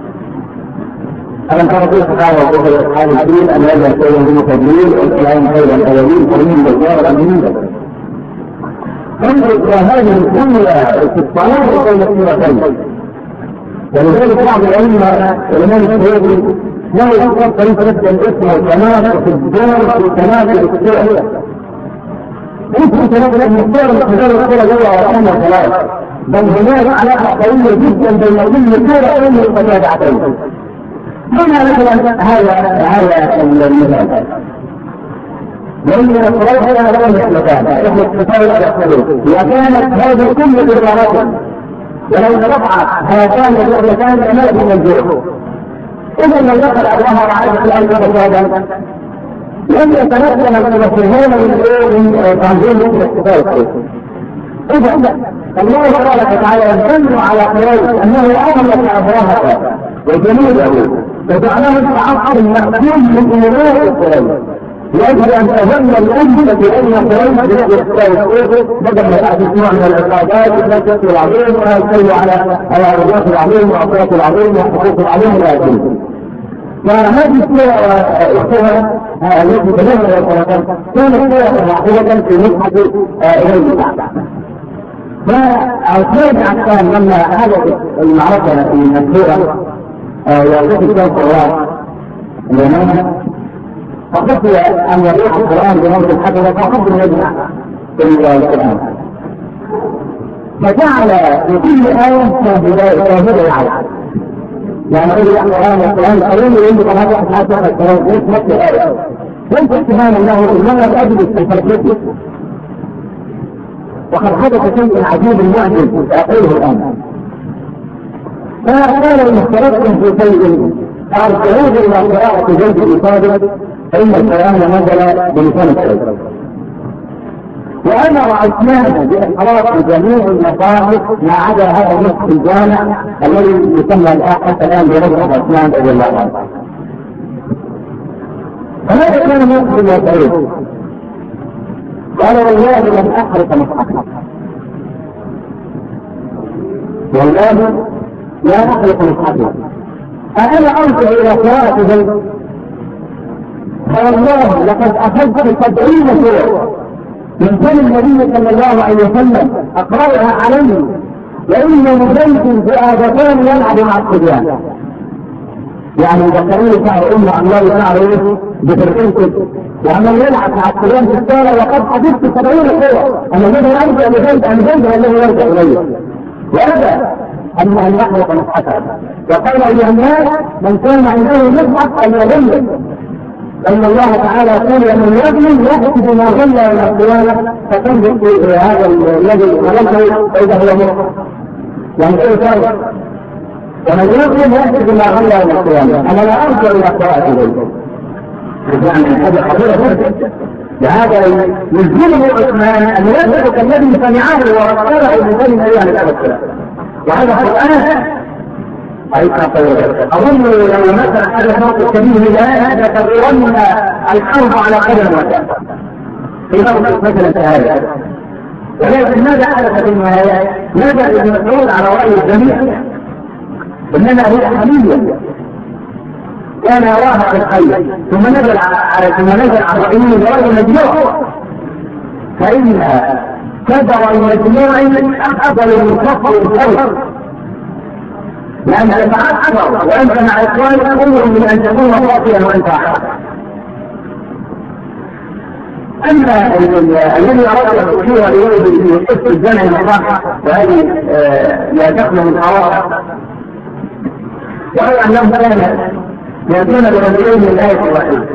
ألم ترى كيف قال الله أصحاب الحديث أن هذا شيء من تدليل والكلام خير الأولين قرين بالجار الأمين. انظر إلى هذه الجملة في الصلاة بين السورتين. ولذلك بعض العلماء الإمام السيوطي لا يذكر طريقة الاسم والكمال في الدار في كمال السورة. يمكن تنظر المختار المختار الأولى جوه وأنا ثلاثة، بل هناك علاقة قوية جدا بين كل سورة ومن المتابعتين. هنا مثلا هذا هذا المثال. لأن الصلاة هنا لهم يحلفان، يحلف كتاب الأحسنين، وكانت هذه كل إرادات، ولو رفع هاتان الرؤيتان لما في منزوع. إذا لو دخل الله وعاد الآن بهذا لم يتمكن المسلمون من تنظيم الاحتفال. إذا الله تبارك وتعالى يدل على قريش أنه أغلق أبواهها وجنوده وجعله تعطل مأكول من إيمان قريش لأجل أن تظل الأمة بأن قريش بالاحتفال بدل ما تأتي نوع من العقابات التي العظيم ويسير على الرجاء العظيم وأصوات العظيم وحقوق العظيم لا يكون. فهذه الصورة الصورة التي تبنى الصلاة كانت صورة واحدة في مصحف إليه بعد. فعثمان بن عفان لما حدثت المعركة في السورة وقفت فيها القرآن اليمامة فخشي أن يضيع القرآن بموت الحسنة فقبل يجمع في القرآن. فجعل في كل آية شاهدة العالم. يعني أقول لك القرآن والقرآن الكريم يقول لك هذا أحد هذا الكلام ليس نفس الآية. ليس اتهاما له إنما لأجل التفرقة. وقد حدث شيء عجيب معجز أقوله الآن. فقال إن اختلفتم في شيء فارجعوه إلى قراءة زيد الإصابة فإن القرآن نزل بلسان الشيء. وأمر عثمان بإحراق جميع المصاحف ما عدا هذا النصف الجامع الذي يسمى حتى الآن برجع عثمان رضي الله عنه. فماذا كان يقول يا سعيد؟ قال والله لم أحرق مصحفا. والله لا أحرق مصحفا. أنا أرجع إلى قراءة زيد. فوالله لقد أخذت سبعين سورة من كان النبي صلى الله عليه وسلم أقرأها عليه وإنه زيد فؤادتان يلعب مع الصبيان. يعني ذكروني شعر أمه عن الله شعره بفرقين كده، وعمل يلعب مع الصبيان في الشارع وقد حدثت سبعين قوة أن الذي يرجع لزيد أن زيد الذي يرجع إليه، وأبى أن يحرق مصحفه، وقال أيها الناس من كان عنده مصحف أن يظل، أن الله تعالى قال من يظلم يأتي بما ظل يوم القيامة فتنظر هذا الذي ظلمه فإذا هو مصحف. يعني كيف تعرف؟ ومن يظلم يأتي بما ظل يوم القيامة. أنا لا أرجع إلى قراءة إليه. يعني هذا خطير جدا. لهذا يلزمه عثمان أن يترك الذي سمعه ورسله من بين أيام الأبد. وهذا قرآن أظن لو مثلا هذا موقف كبير لله لتغيرن الحرب على قدم وكان في موقف مثلا هذا. ولكن ماذا حدث في النهاية؟ نزل ابن مسعود على رأي الجميع إنما هي حمية كان يراها في الخير، ثم نزل على ثم نزل على رأيه برأي المجموع، فإن كبر المجموع أفضل من كفر الخير، لأن الأفعال أكبر وأنت مع إخوانك أمر من أن تكون واطيا وأنت أحد. أما الذي أردت التشير إليه في قصة الزمن الراحة وهذه لا تخلو من حرارة، وهي أنهم كانوا يأتون برجلين من الآية الواحدة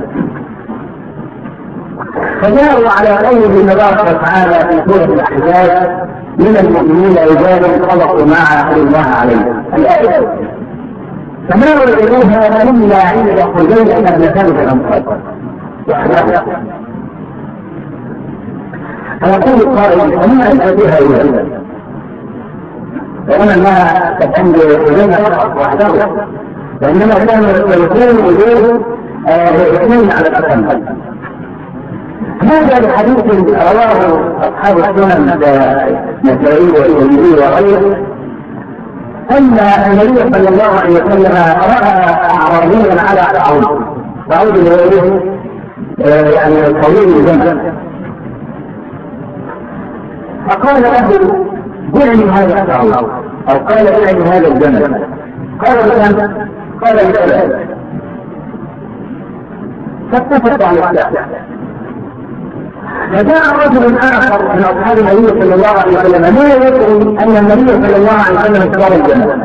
فجاءوا على قول تبارك وتعالى في سورة الأحزاب من المؤمنين رجال صدقوا ما عاهدوا الله عليه الآية، فما إليها إلا عند حزين ابنتان في الأنصار. فيقول القائل وما أتى بها إلى وأنا ما كانت حزين فقط وحده، وإنما كان يكون وجوه اثنين على الأقل. هذا الحديث رواه أصحاب السنن النسائي والترمذي وغيره أن النبي صلى الله عليه وسلم رأى أعرابيا على أعود أعود لغيره يعني طويل الجنب، فقال له دعني هذا الأعود أو قال دعني هذا الجنب، قال له قال له فاتفق على الإسلام. فجاء رجل آخر من أصحاب النبي صلى الله عليه وسلم لا يدري أن النبي صلى الله عليه وسلم اشترى الجنة،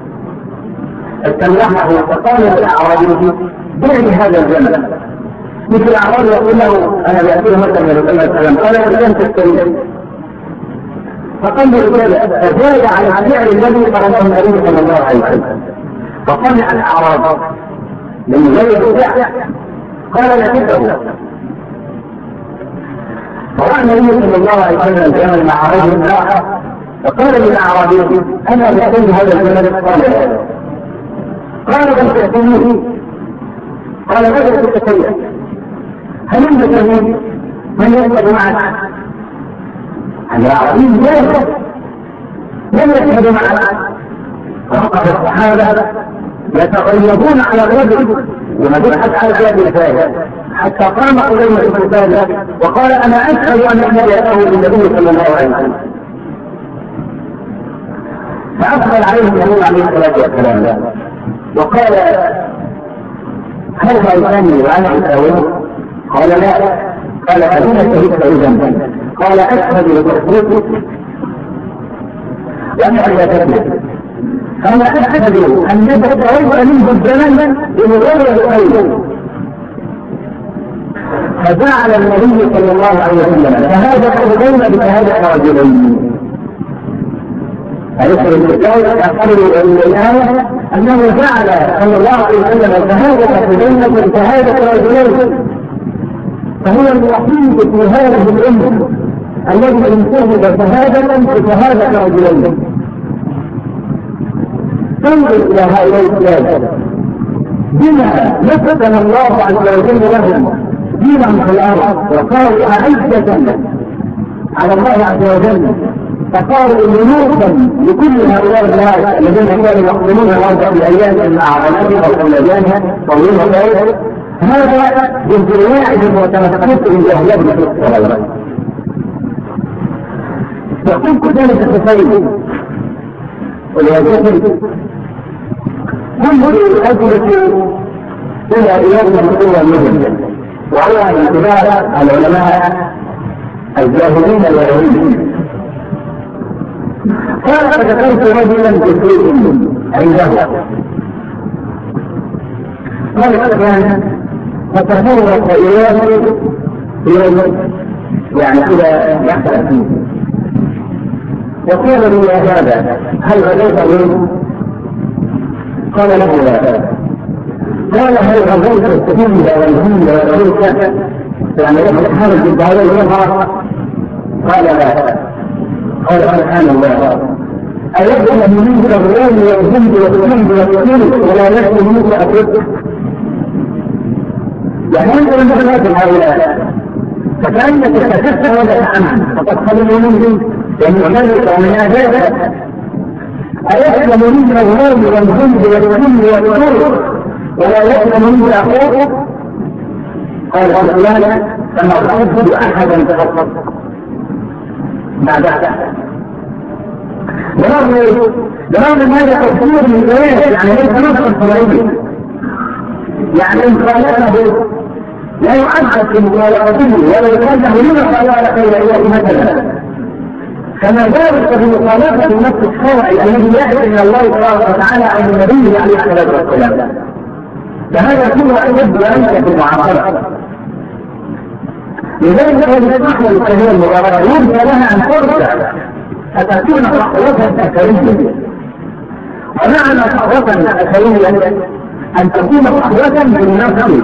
استملحه فقال للأعرابي دعني هذا الجنة، مثل الأعرابي يقول له أنا بأتيه مثلا من النبي صلى الله عليه وسلم قال لن تشتري، فقال له فزاد على الفعل الذي قرأه النبي صلى الله عليه وسلم، فصنع الأعراب من غير الفعل قال لا تبعه. فرأى النبي صلى الله عليه وسلم الجمل مع رجل آخر فقال للأعرابي أنا بأتي هذا الجمل، قال لا، قال بل تأتيه، قال ماذا تتكلم؟ هل أنت تهيب من يشهد معك؟ الأعرابي لا يشهد لم يشهد معك. وقف الصحابة يتغيبون على الرجل ونبحث على هذه الفائدة حتى قام قديمة بن ثابت وقال أنا أشهد أن النبي يأتيه بالنبي صلى الله عليه وسلم. فأقبل عليه النبي عليه الصلاة والسلام وقال هل رأيتني وأنا أساويه؟ قال لا. قال أين شهدت إذن؟ قال أشهد لتصديقك وأنا لا تكذب، فأنا أشهد أنك تريد منه الزمن بمغير الخير. فجعل النبي صلى الله عليه وسلم فهذا حدين بشهادة رجلين. فيسر الرسالة يقول الآية أنه جعل صلى الله عليه وسلم شهادة حدين بشهادة رجلين، فهو الوحيد في هذه الأمة الذي انتهب شهادة بشهادة رجلين. انظر إلى هؤلاء الثلاثة بما نسبن الله عز وجل لهم دينا في الأرض وقالوا أعزة على الله عز وجل، فقالوا ملوكا لكل هؤلاء الناس الذين كانوا يقومون الأرض في أيام الأعراب أو خلجانها طويل وغيره، هذا بانتواعهم وتمسكهم بأهلهم في الصلاة. يقول كذلك التفايد والوظيفة كل أجلة إلى إلهه القوة المهمة، وهو انتباه العلماء الجاهلين اليهوديين. قال فذكرت رجلا بسيء عنده قال كان فتفرق إليه يوم يعني إلى يحصل فيه وقال لي يا هذا هل غديت منه؟ قال له لا. قال هل غديت السفينة والهند والملكة يعني يحرج بالدعوة الأخرى؟ قال لا. قال سبحان الله أيضا من الغلام والهند والهند والهند ولا يحصل منك أفرق؟ يعني أنت لم تكن هؤلاء فكأنك تكفى ولا تعمل فقد خلوا منه ومن ذلك ومن آدابه أيحصل منك الغلام والهند والهند والهند ولا يحصل منك أفرق؟ قال فلان فما أحب أحدا فقط بعدها برغم هذا تفسير من الآيات يعني ليس نصا طبيعيا يعني إن خالفه لا يعذب في مخالفته ولا يكلف لما خالف إليه مثلا كما ذلك في مخالفة النص الشرعي الذي يأتي من الله تبارك وتعالى عن النبي عليه الصلاة والسلام فهذا كله أشد وأنت في المعاصرة. لذلك يتبعها القضية المغاربة يرجى لها أن ترجع فتكون صحوة أثرية. ومعنى صحوة أثرية أن تكون صحوة بالنفس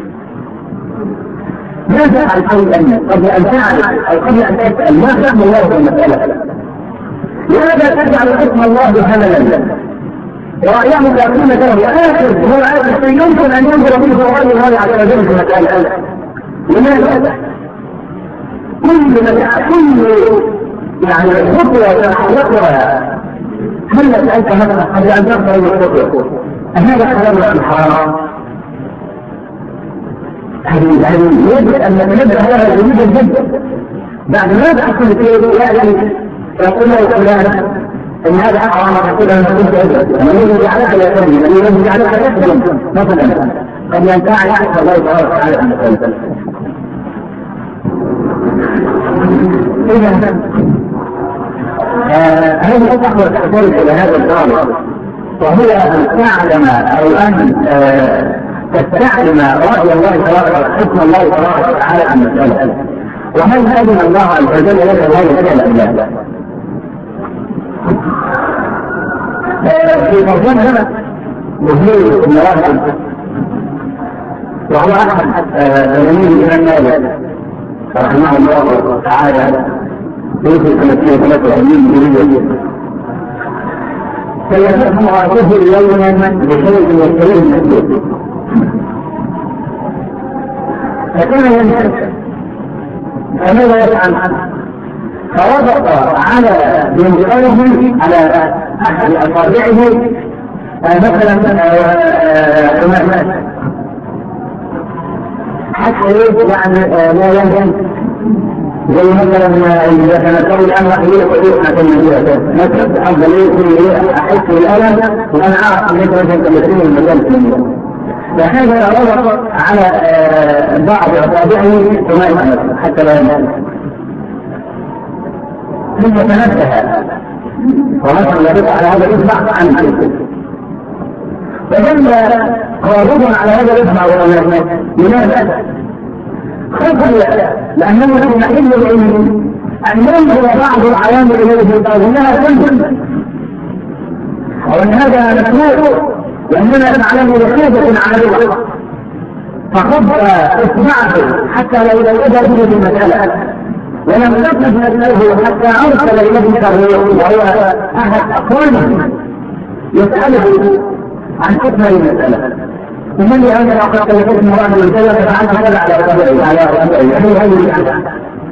لا تفعل شيئا قبل أن تعرف أو قبل أن تسأل ما فهم الله في المسألة. لماذا تجعل اسم الله هملا ورأيه لا قيمة له آخر هو آخر يمكن أن ينظر منه غير الله عز وجل في المسألة؟ لماذا؟ كل كل يعني خطوة تحركها هل سألت هذا قبل أن تقرأ الخطوة هذا حلال أم حرام؟ يعني يجب أن نتنبه هذا جميل جدا بعد ما تحصل فيه يعني يقول له فلان إن هذا حرام تقول أنا كنت أدرك أنا يجب عليك لا تدري أنا يجب عليك لا تدري مثلا قد ينفع لك الله تبارك وتعالى أن تقول إذا هذه الصحوة تحتاج إلى هذا الضابط وهي أن تعلم أو أن تستعلم رأي الله تبارك حكم الله تبارك وتعالى عن المسألة وهل أذن الله عز وجل لك هذا الأجل أم لا؟ في ترجمة مهير بن راشد وهو أحد تلاميذ الإمام مالك رحمه الله تعالى يوصل سنة ثلاثة وعشرين هجرية فيفهم رأسه يوما بشيء يستريح المسجد فكان ينسى فماذا يفعل؟ فوضع على بنجريه على أحد أصابعه مثلا حمامات حتى يعني لا ينسى زي مثلا إذا كان قول الأمر أحيي وحيوحنا كالمجيئة مثلا أفضل يكون أحس بالألم وأنا أعرف أن يكون كالمسلمين المجال كله فهذا ربط على بعض أصابعه ثم حتى لا ينسى ثم تنبه ومثلا يرد على هذا الإصبع عنه فجل غاضبا على هذا الإصبع لماذا؟ خفي لأنه في محل العلم أن ينظر بعض العوامل إليه قال إنها تنزل وأن هذا مكروه لأننا نعلم رقيبة على الوقت فخف إصبعه حتى لو لو به بالمسألة ولم تكن نفسه حتى أرسل إليه كريم وهو أحد أقوامه يسأله عن حكم المسألة ومن هذا لقد كلفت مراد المسألة فعنها هذا على أصابعه على أصابعه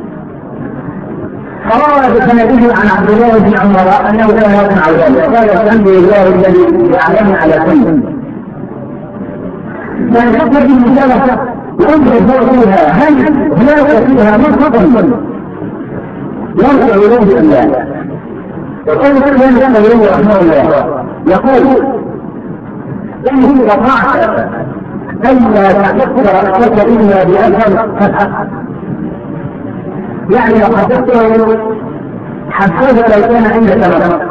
قال بسنده عن عبد الله بن عمر أنه كان يصنع ذلك قال الحمد لله الذي يعلم على كل فالحكم بالمسألة ينظر فيها هل هناك فيها مصدر يرجع إليه الله وكان الإمام النووي رحمه الله يقول إن استطعت ألا تكفر رأسك إلا بأثر فتحة، يعني لو حدثته حفظه لو كان عندك مرض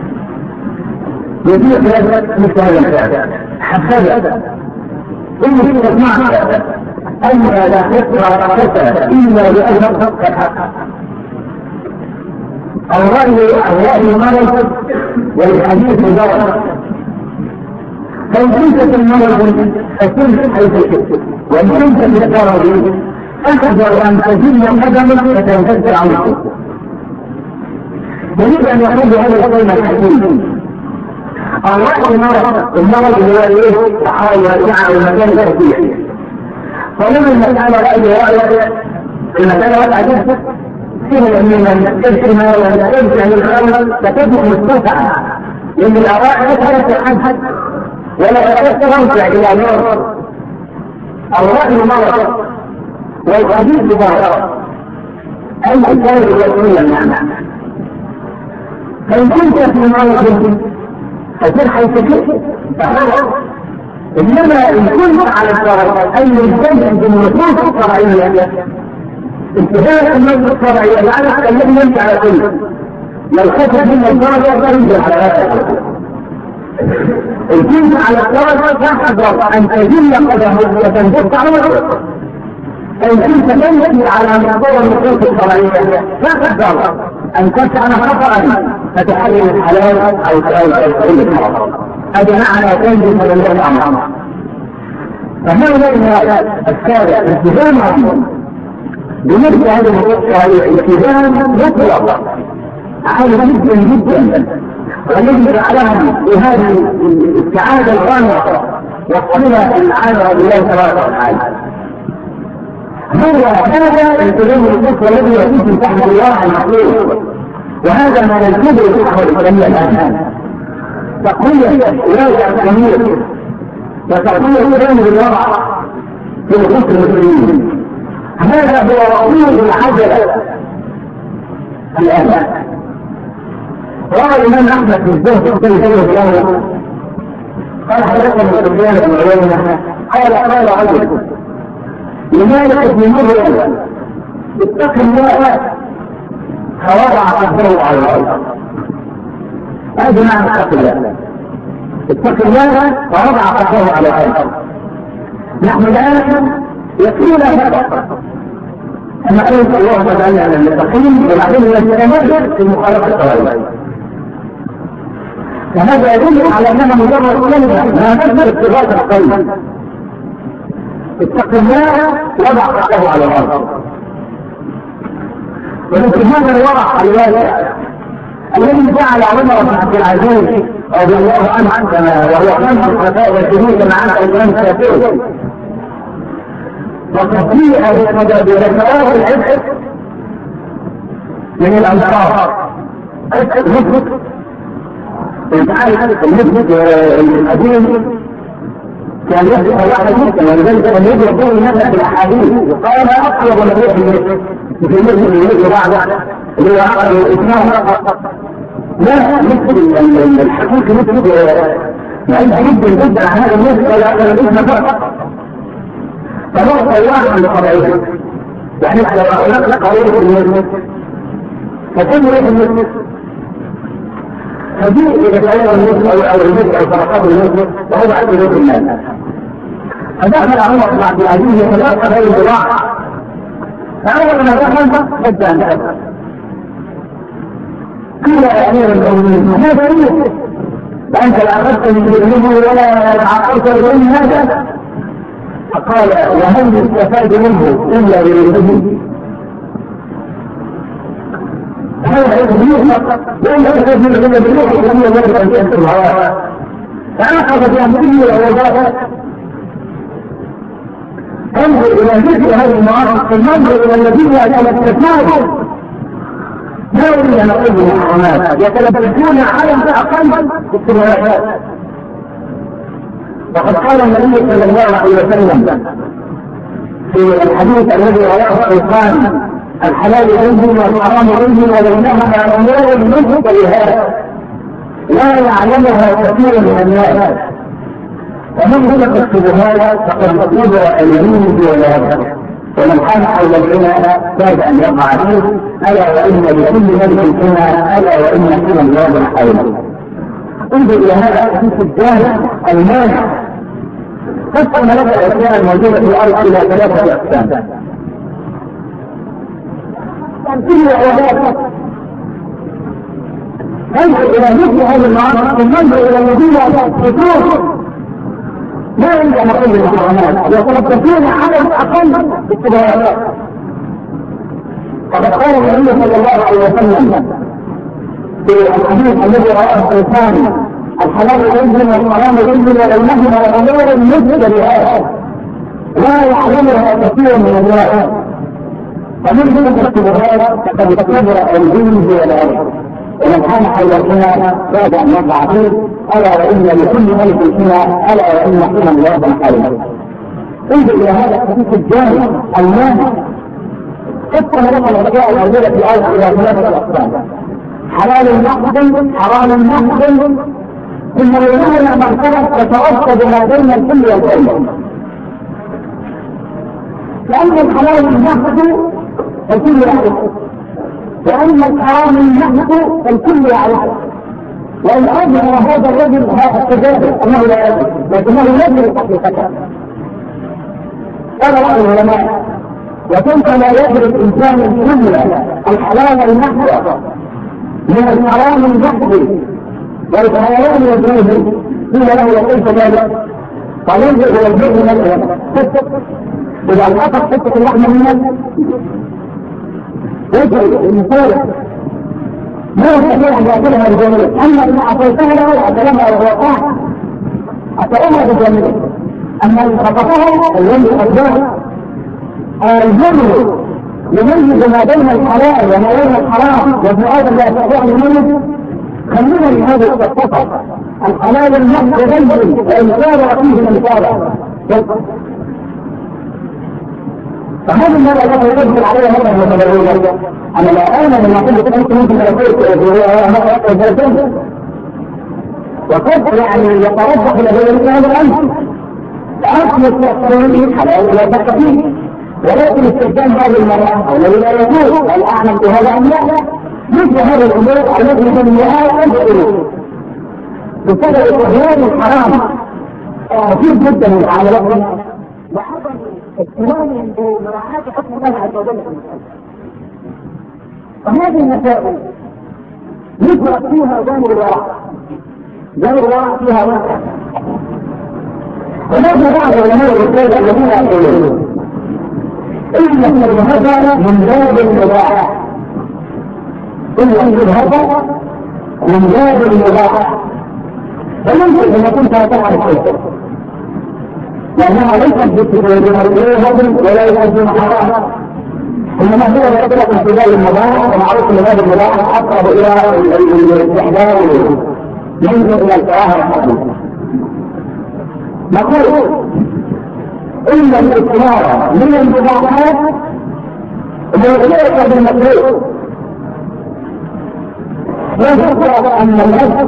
يجيء بهذا مثل هذا الفعل حفظه. إن استطعت ألا لا تكفر رأسك إلا بأثر فتحة. الرأي الرأي مرض والحديث ضرر. فإن كنت في المرض فكن حيث شئت، وإن كنت في الضرر أحذر أن تزل قدمك فتنفذ عنك. يريد أن يقول هذا القول الحكيم. الرأي مرض، المرض هو ايه؟ تحاول يرجع المكان الترفيعي. فلما المسألة رأي رأي المسألة وقعت فيها من الاجتماع والارجع للخلق فتبقى مستوفعة، لأن الآراء لا تتحدث ولا ترجع إلى نور. الرأي مرض والحديث ضرر، أي كان يقول المعنى. فإن كنت في مرض فكن حيث شئت فهذا. إنما إن كنت على الضرر أي الجمع بالنصوص الشرعية اتباع النصوص الشرعية لعنك الذي يمشي على كل لو خفت من الضرر يرجع على هذا. إن كنت على الضرر فاحذر أن تزل قدمك وتنفذ عنك. فإن كنت تمشي على مقدار النصوص الشرعية فاحذر أن تفعل خطأ فتحرم الحلال أو تحرم الحرام. هذا معنى تنجز من الأمر. فهذا السابع التزام بمثل هذه النصوص الالتزام مطلق عالي جدا جدا، والذي جعلهم بهذه السعادة الغامضة والصلة العامة بالله تبارك وتعالى. هو هذا التزام النصوص الذي يكون تحت الله المخلوق، وهذا ما نجده في الحوار الإسلامية الآن. تقوية ولاية الأمير وتقوية جانب الوضع في نفوس المسلمين، هذا هو وصول العجلة الآن. روى الإمام أحمد في الزهد الثاني الله قال حدثنا سفيان بن عيينة قال قال رجل لمالك بن مريم اتق الله فوضع قدره على الأرض. هذا معنى اتق الله، اتق الله ووضع قدره على الأرض. نحن الآن يكفينا هذا أما قلت الله تعالى على المتقين وبعدين يستمر في مخالفة القوانين. فهذا يدل على أنها مجرد كلمة ما نقدر اتخاذ القول. اتق الله وضع قدره على الأرض. ولكن هذا الورع الواسع الذي جعل عمر بن عبد العزيز رضي الله عنه كما وهو خمس الخلفاء والشهود معنا الإمام الشافعي وتطبيع بركواه العبء من الأنصار. المثبت تعالى المثبت القديم كان يحدث واحد مسلم، ولذلك كان يضرب به الناس في الأحاديث وقال أطلب الريح في المثل يجري بعض اللي هو عقل الإسلام فقط. لا مثل الحقيقة مثل بعيد جدا جدا عن هذا المثل ولا عقل الإسلام فقط. فنقطة واحدة من القضايا يعني لو أخلق قضية المثل فكل ريح المثل فجيء إذا كان المثل أو المثل أو فرقات المثل وهو عدد ريح الناس. فدخل عمر بن عبد العزيز يتلقى غير الزراعة، فأول ما دخل بدأ أن أدخل قيل يا أمير المؤمنين ما بريء فأنت لا أخذت من ذنبه ولا عقلت من هذا؟ فقال وهل يستفاد منه إلا بريده؟ هذا يخبيه فقط لأن يستفاد منه إلا بريده لم يملك أن يأتي الهواء. فأخذ بأمره العوضات. انظر إلى مثل هذه المواقف، المنظر إلى الذين يتلبسون لا أريد أن أقول بالحرمات يتلبسون على أقل بالسماوات. وقد قال النبي صلى الله عليه وسلم في الحديث الذي رواه الشيخان الحلال بين والحرام بين وبينهما امور مشتبهات لا يعلمها كثير من الناس، ومن هنا الشبهات فقد اصيب اليمين واليمين، ومن كان حول الغنى كاد ان يقع فيه. الا وان لكل ملك غنى، الا وان كل الله حوله. انظر الى هذا الحديث الجامع المانع. قسم لك الاشياء الموجوده في الارض الى ثلاثه اقسام. كل عبادات ننظر الى مثل هذه المعاصي، ننظر الى الذين يثبتون ما عندنا نقول المحرمات يتلبسون على الاقل بالشبهات. وقد قال النبي صلى الله عليه وسلم في الحديث الذي رواه الشيخان: الحلال ينزل والحرام ينزل وبينهما امور مشتبهات لا يعلمها كثير من الناس، فمن تلك الشبهات فقد كبر الجن والارض، ومن كان حول الغنى كاد ان يقع فيه. الا وان لكل ملك غنى، الا وان حمى الله حوله. انظر الى هذا الحديث الجامع المانع. قسم لك الاشياء الموجوده في الارض الى ثلاثه اقسام: حلال محض، حرام محض، ثم بينهما مرتبه تتوسط ما بين الكل والكل. لان الحلال المحض الكل يعرفه، وأن الحرام المحض الكل يعرفه. وإن أظهر هذا الرجل هذا التجاهل أنه لا يدري، لكنه يدري حقيقته. قال بعض العلماء: وكيف لا يدري الإنسان الكل الحلال المحض من الحرام المحض والحيوان يدريه؟ قيل له: وكيف ذلك؟ قال: ينظر إلى البر مثلا، إذا الأخذ حتة اللحم منك يجري المصارع ما يستطيع ان ياكلها بجانبه، اما ان اعطيتها له اكلها وهو قاعد اكلها بجانبه. اما ان خطفها الذي اداه الجمل يميز ما بين الحلال وما بين الحرام، وابن ادم لا يستطيع ان يميز. خلينا من هذه الصفه: الحلال المحض غير وان كان فيه من صالح. فهذه المرأة التي يجب عليها مرة من المتبرعين: أنا لا آمن أن أقول لك أنت ممكن أقول وقد يعني يترجح لديك هذا الأمر. فأصل التقسيم حلال ولا شك فيه، ولكن استخدام هذه المرأة الذي لا يجوز هل أعلم بهذا أم لا؟ مثل هذه الأمور التي من النهاية تنتهي بسبب إظهار الحرام كثير جدا من عملاتنا وعدم اهتمامهم بمراعاة حكم الله عز وجل. وهذه المسائل يفرق فيها جانب الورع، جانب الورع فيها واقع. هناك بعض علماء الاسلام الذين يقولون ان الهدى من باب المباح، ان الهدى من باب المباح، فيمكن ان كنت تعرف شيء لأنها ليست بمرضية ولا يؤدي حرام، إنما هو يطلق امتداد المباح، ومعروف أن هذا المباح أقرب إلى الاستحلال منه إلى الكراهة والحرام. نقول إن الاستمارة من المباحات موضوعة بالمطلوب، لا تقرأ أن النفس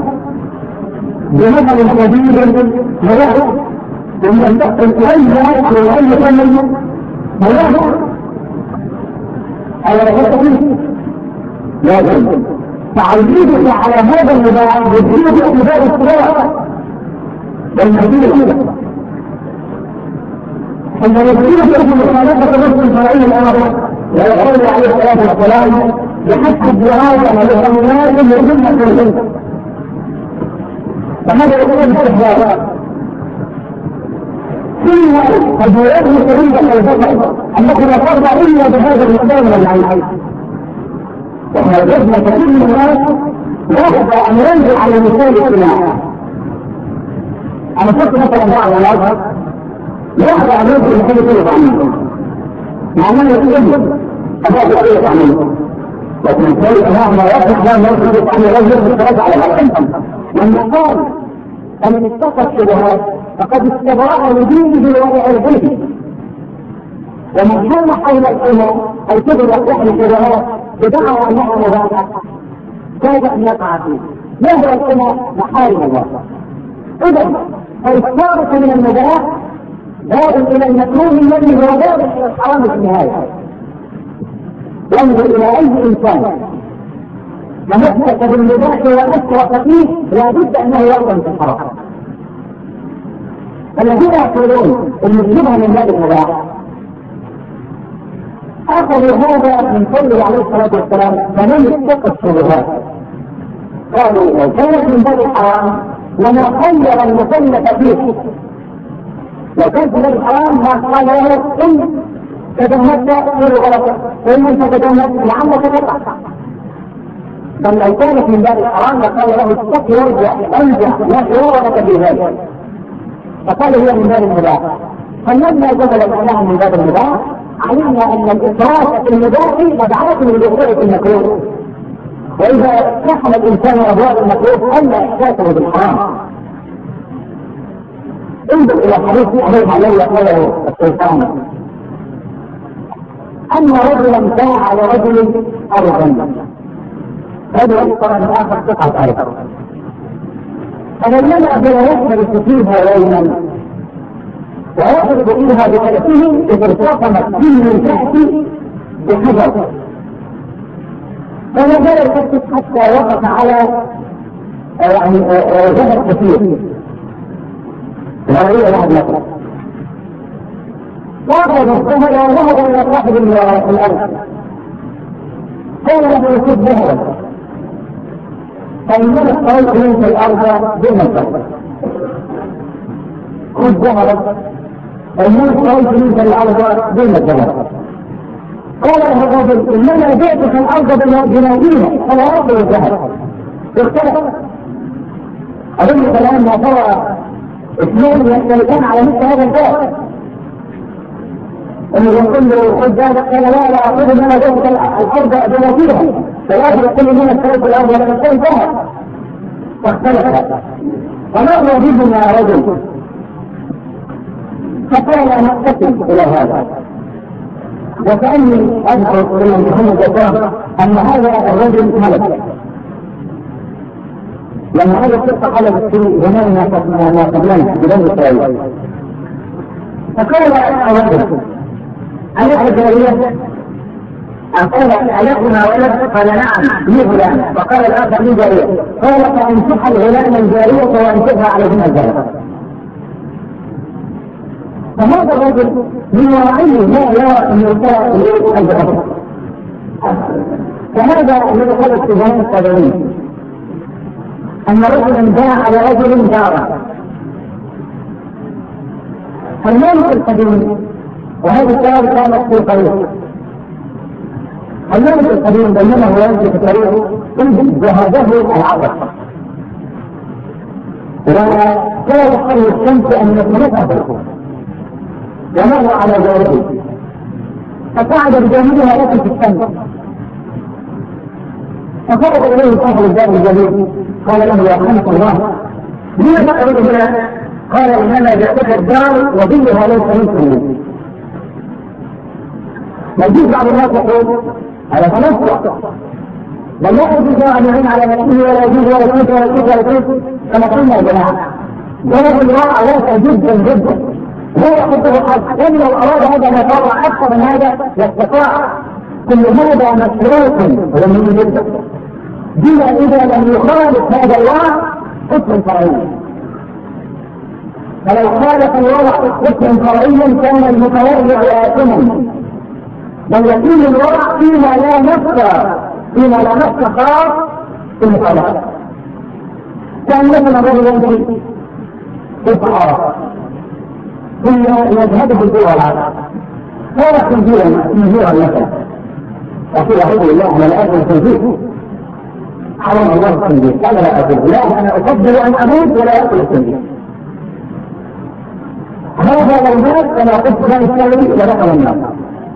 بمثل كبير مباح ومن الأيضا وأي ثمن ملاحظ على الغطرين، لكن تعريضك على هذا المباح يجيب اعتبار الصلاة والمدينة. عندما يجيب في مخالفة نفس الفرعي الآخر ويقول عليه الصلاة والسلام بحسب الدعاء والإخوانات يجب أن يكون، فهذا يقول الاستحباب. ثم قد يؤذي طريقة الفقر أنك لا ترضى إلا بهذا المكان من العيش، وهذا الجسم كثير من الناس يرضى أن ينزل على مثال الاجتماعي. أنا شفت مثلا بعض الأزهر يرضى أن ينزل مثال الاجتماعي مع أنه يتجد أبعد طريقة عنه، لكن الطريقة مهما يفتح لا ينزل أن يرجل بالتراجع على الأرض. لما قال أن اتقى الشبهات فقد استبرأ لدينه وعرضه، ومن كان حول الأمة أي تبدأ تحمل الشبهات بدعوى أنها مباحة كاد أن يقع فيه. ماذا الأمة؟ محارم الله. إذا فالإصابة من المباح باب إلى المكروه الذي هو باب إلى الحرام في النهاية. ينظر إلى أي إنسان تمسك بالمباح وأسرف فيه لا بد أنه يرضى في الحرام. الذين يقولون ان الشبهه من باب المباح اخذوا هذا من قوله عليه الصلاه والسلام فمن اتقى الشبهات. قالوا لو كانت من باب الحرام لما خير المكلف فيه. لو كانت من باب الحرام ما قال له ان تجنبت غير غلطه وان انت تجنبت لعلك تقع. بل لو كانت من باب الحرام لقال له اتق وارجع ارجع لا شرور لك في ذلك. فقال هي من باب المباح. فلما جدل معناها من باب المباح علمنا ان الاسراف في المباح مدعاه للوقوع في المكروه. واذا اقتحم الانسان ابواب المكروه قل احساسه بالحرام. انظر الى حديث ابي علي قاله السلطان ان رجلا باع على رجل ارضا. رجل اشترى من اخر قطعه ارض فلما بلا يحدث فيها يوما ويأخذ فيها بثلاثين إذا ارتقمت من تحت بحجر فما زال يفتش حتى وقف على يعني ذهب كثير وهي واحد مطرح وأخذ الصهر وذهب إلى صاحب الأرض قال له يكون ذهبا فإنما اشتريت منك الأرض بالمطر خذ ذهبا فإنما اشتريت منك الأرض بالمطر. قال له الرجل إنما بعتك الأرض بمدينة فلا أرض الذهب. اختلف أظن كلام ما ترى اثنين يختلفان على مثل هذا الباب انه يقول له خذ ذلك قال لا لا اخذ ان انا بعت الارض بمدينة فلا يقول ان انا اشتريت الارض ولم اشتري ذهب. فاختلف فماذا يجب يا رجل؟ فقال نقتسم الى هذا وكأني اذكر لمن محمد الدكتور ان هذا الرجل ملك لما هذا القصه قال في زمان ما قبلنا بني اسرائيل فقال انا رجل ألك جارية؟ قال ألكنا ولد؟ قال نعم لي غلام. فقال الآخر لي جارية. قال فأنكح الغلام الجارية وأنكحها على ابن الجارية. فهذا الرجل من ورعيه لا يرى أن يرتاح إليه الجارية. فهذا الذي قال في زمان السابقين أن رجلا باع على رجل دارا. فالمالك القديم وهذا الشهر كانت في طريق الملك القديم بينما هو يمشي في طريقه جهده العطش وكان يحل الشمس ان يتنفس ومر على جاره فقعد بجانبها يأكل في الشمس فخرج اليه صاحب الدار الجليل قال له يا رحمة الله لما تقعد هنا؟ قال انما جاءتك الدار وظلها ليس منكم. يجوز بعض الناس يقول هذا تنصر بل لا يجوز ان يعين على نفسه ولا يجوز ولا يجوز ولا يجوز ولا يجوز كما قلنا يا جماعه. جواب الواقع واسع جدا جدا لا يحبه الحد لان لو اراد هذا ان يطلع اكثر من هذا يستطاع. كل هذا مشروط ومن جدا بما اذا لم يخالف هذا الواقع حكم فرعي. فلو خالف الوضع حكم فرعيا كان المتورع آثما بل يكون الورع فيما لا نفس فيما لا نفس خاص في المخالفة. كان مثلا الرجل يمشي في الصحراء ثم يذهب في الدول صار خنزيرا خنزيرا مثلا يقول اعوذ بالله انا لا اكل الخنزير حرم الله الخنزير قال لا اكل لا انا افضل ان اموت ولا اكل الخنزير. هذا لو مات كما قلت كان الثاني لدخل النار.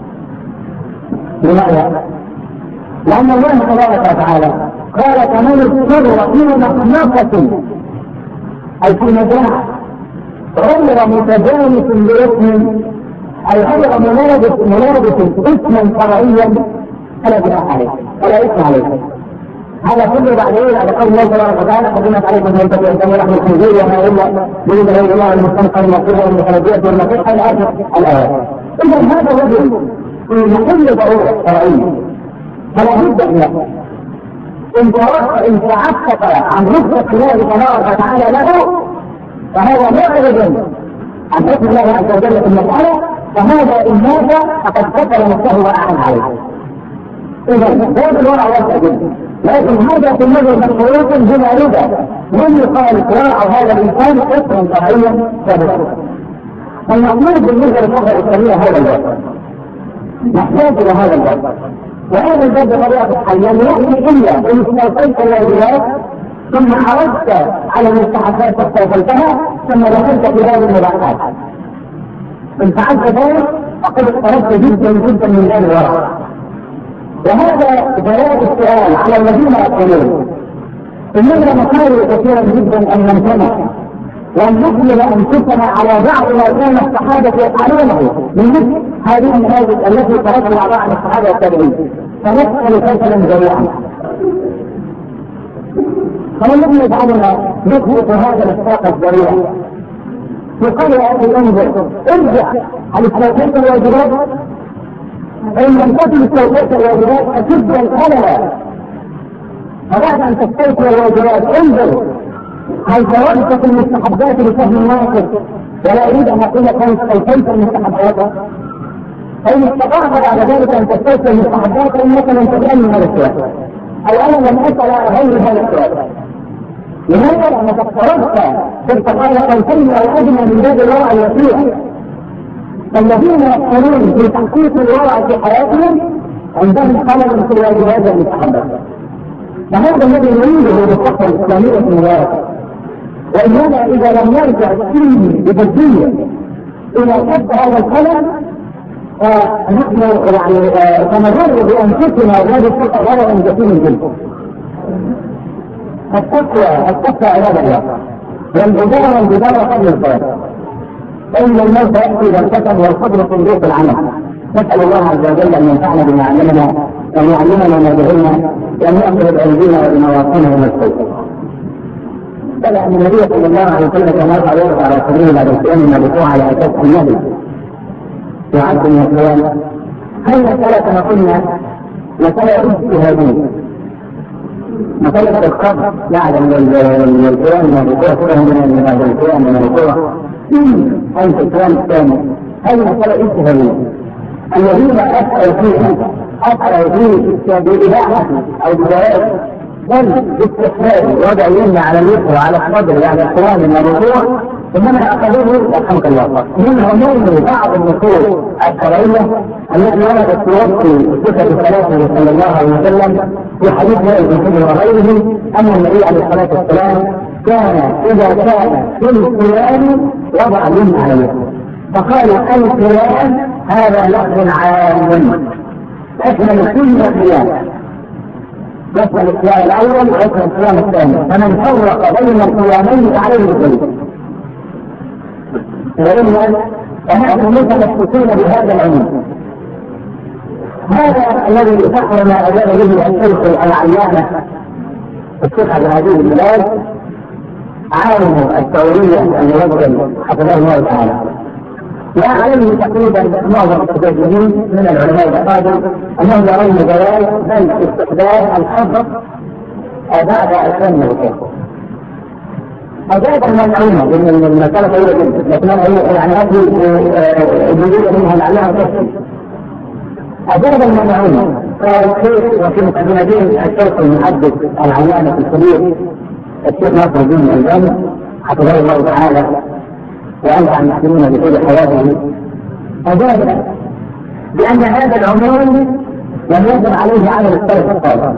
لماذا؟ لأن الله تبارك وتعالى قال كمان اضطر في مخنصة أي في مجاعة غير متجانس لإثم أي غير ملابس ملابس اسما شرعيا فلا جناح عليه ولا إثم عليه. هذا كله بعدين على قول الله تبارك وتعالى قدمت عليكم من تكون لحم الخنزير وما إلا بين غير الله المستنقع المغفور والمخرجات والمسيح إلى آخر الآيات. إذا هذا الرجل في كل ضرورة شرعية فلا بد له إن إن تعفف عن رفض الله تبارك وتعالى له فهذا معرض عن حكم الله عز وجل في المسألة، فهذا إن مات فقد كفر نفسه وأعان عليه. إذا هذا الورع والأدب، لكن هذا في النظر مشروط بلا ربا من يقال إقرار هذا الإنسان كفرا شرعيا ثابتا. المأمور بالنسبة للفقه الإسلامية هذا الوقت نحتاج إلى هذا الباب، وهذا الباب بطبيعة الحال لم يأتي إلا إن استوفيت الواجبات ثم عرضت على المستحقات فاستوفيتها ثم دخلت في باب المباحات. إن فعلت ذلك فقد اقتربت جدا جدا من هذا الورع. وهذا جواب السؤال على الذين يقولون إننا نحاول كثيرا جدا أن نمتنع وأن نحمل أنفسنا على بعض ما كان الصحابة يفعلونه من مثل هذه المنازل التي تركوا على بعض الصحابة التابعين، فنسأل كيفا جميعا. فما الذي يجعلنا نثبت هذا الاشتاق الذريع؟ يقال يا أخي انظر ارجع هل استوفيت الواجبات؟ فإن لم تكن استوفيت الواجبات أشد الخلل، فبعد أن تستوفي الواجبات انظر هل زودت في المستحبات لفهم الناصر؟ ولا أريد أن أقول لك هل استوفيت المستحبات؟ فإن استطعت بعد ذلك أن تستوفي المستحبات فإنك لن تتأمن هذا السؤال، أو أنا لم أسأل على غير هذا السؤال. لماذا؟ لأنك اقتربت في القضايا قوسين أو أدنى من باب الورع الوسيع. فالذين يقولون في تحقيق الورع في حياتهم عندهم خلل في الواجبات والمستحبات، فهذا الذي نريده بالفقه الإسلامية المباركة. وإنما إذا لم يرجع فيه بجدية إلى كف هذا الخلل فنحن يعني تمرر بأنفسنا وهذه الفقه غير جسيم جدا. التقوى التقوى عباد الله والبدارة البدارة قبل الصلاة، فإن الموت يأتي بالكتب والقدر صندوق العمل. نسأل الله عز وجل أن ينفعنا بما علمنا وأن يعلمنا ما جهلنا وأن يأخذ بأيدينا وبنواصينا من الخير. بلى أن النبي صلى الله عليه وسلم كان يرفع يرفع على صدره بعد القيام من الركوع على أساس النبي يعد من القيام. هل مسألة كما قلنا مسألة اجتهادية، مسألة القبض بعد القيام من الركوع كله من القيام من الركوع أي في القيام الثاني، هذه مسألة اجتهادية. الذين أسألوا فيها أسألوا فيه بإباحة أو بدايات بل باستحباب وضع اليمنى على اليسرى على الصدر يعني القيام من الركوع، انما اخذوه رحمك الله منه نوم بعض النصوص الشرعيه التي وردت توصي صفه الصلاه صلى الله عليه وسلم في حديث وائل بن حجر وغيره ان النبي عليه الصلاه والسلام كان اذا كان في القيام وضع اليمنى على اليسرى، فقالوا القيام هذا لفظ عام اشمل كل قيام، يشمل القيام الاول ويشمل القيام الثاني، فمن فرق بين القيامين فعليه بالدليل. وإن فنحن متمسكين بهذا العلم. هذا الذي فخر ما أجاب به الشيخ العلامة الشيخ عبد العزيز بن باز عالم الثورية الموجه حفظه الله تعالى، لا عليه تقريبا معظم المتدينين من العلماء الأفاضل أنهم يرون جواز بل استحباب الحظر بعد أسلام الركوع. أجاب المنعومة لأن المسألة طويلة جدا، لكن أنا يعني هذه الجديدة منها العلامة تفسير. أجاب المنعومة قال كيف وفي مقدمته الشيخ المحدث العلامة الكبير الشيخ ناصر الدين الألباني حفظه الله تعالى وأنفع المسلمين بطول حياته، أجاب بأن هذا العموم لم يجب عليه عمل السلف الصالح.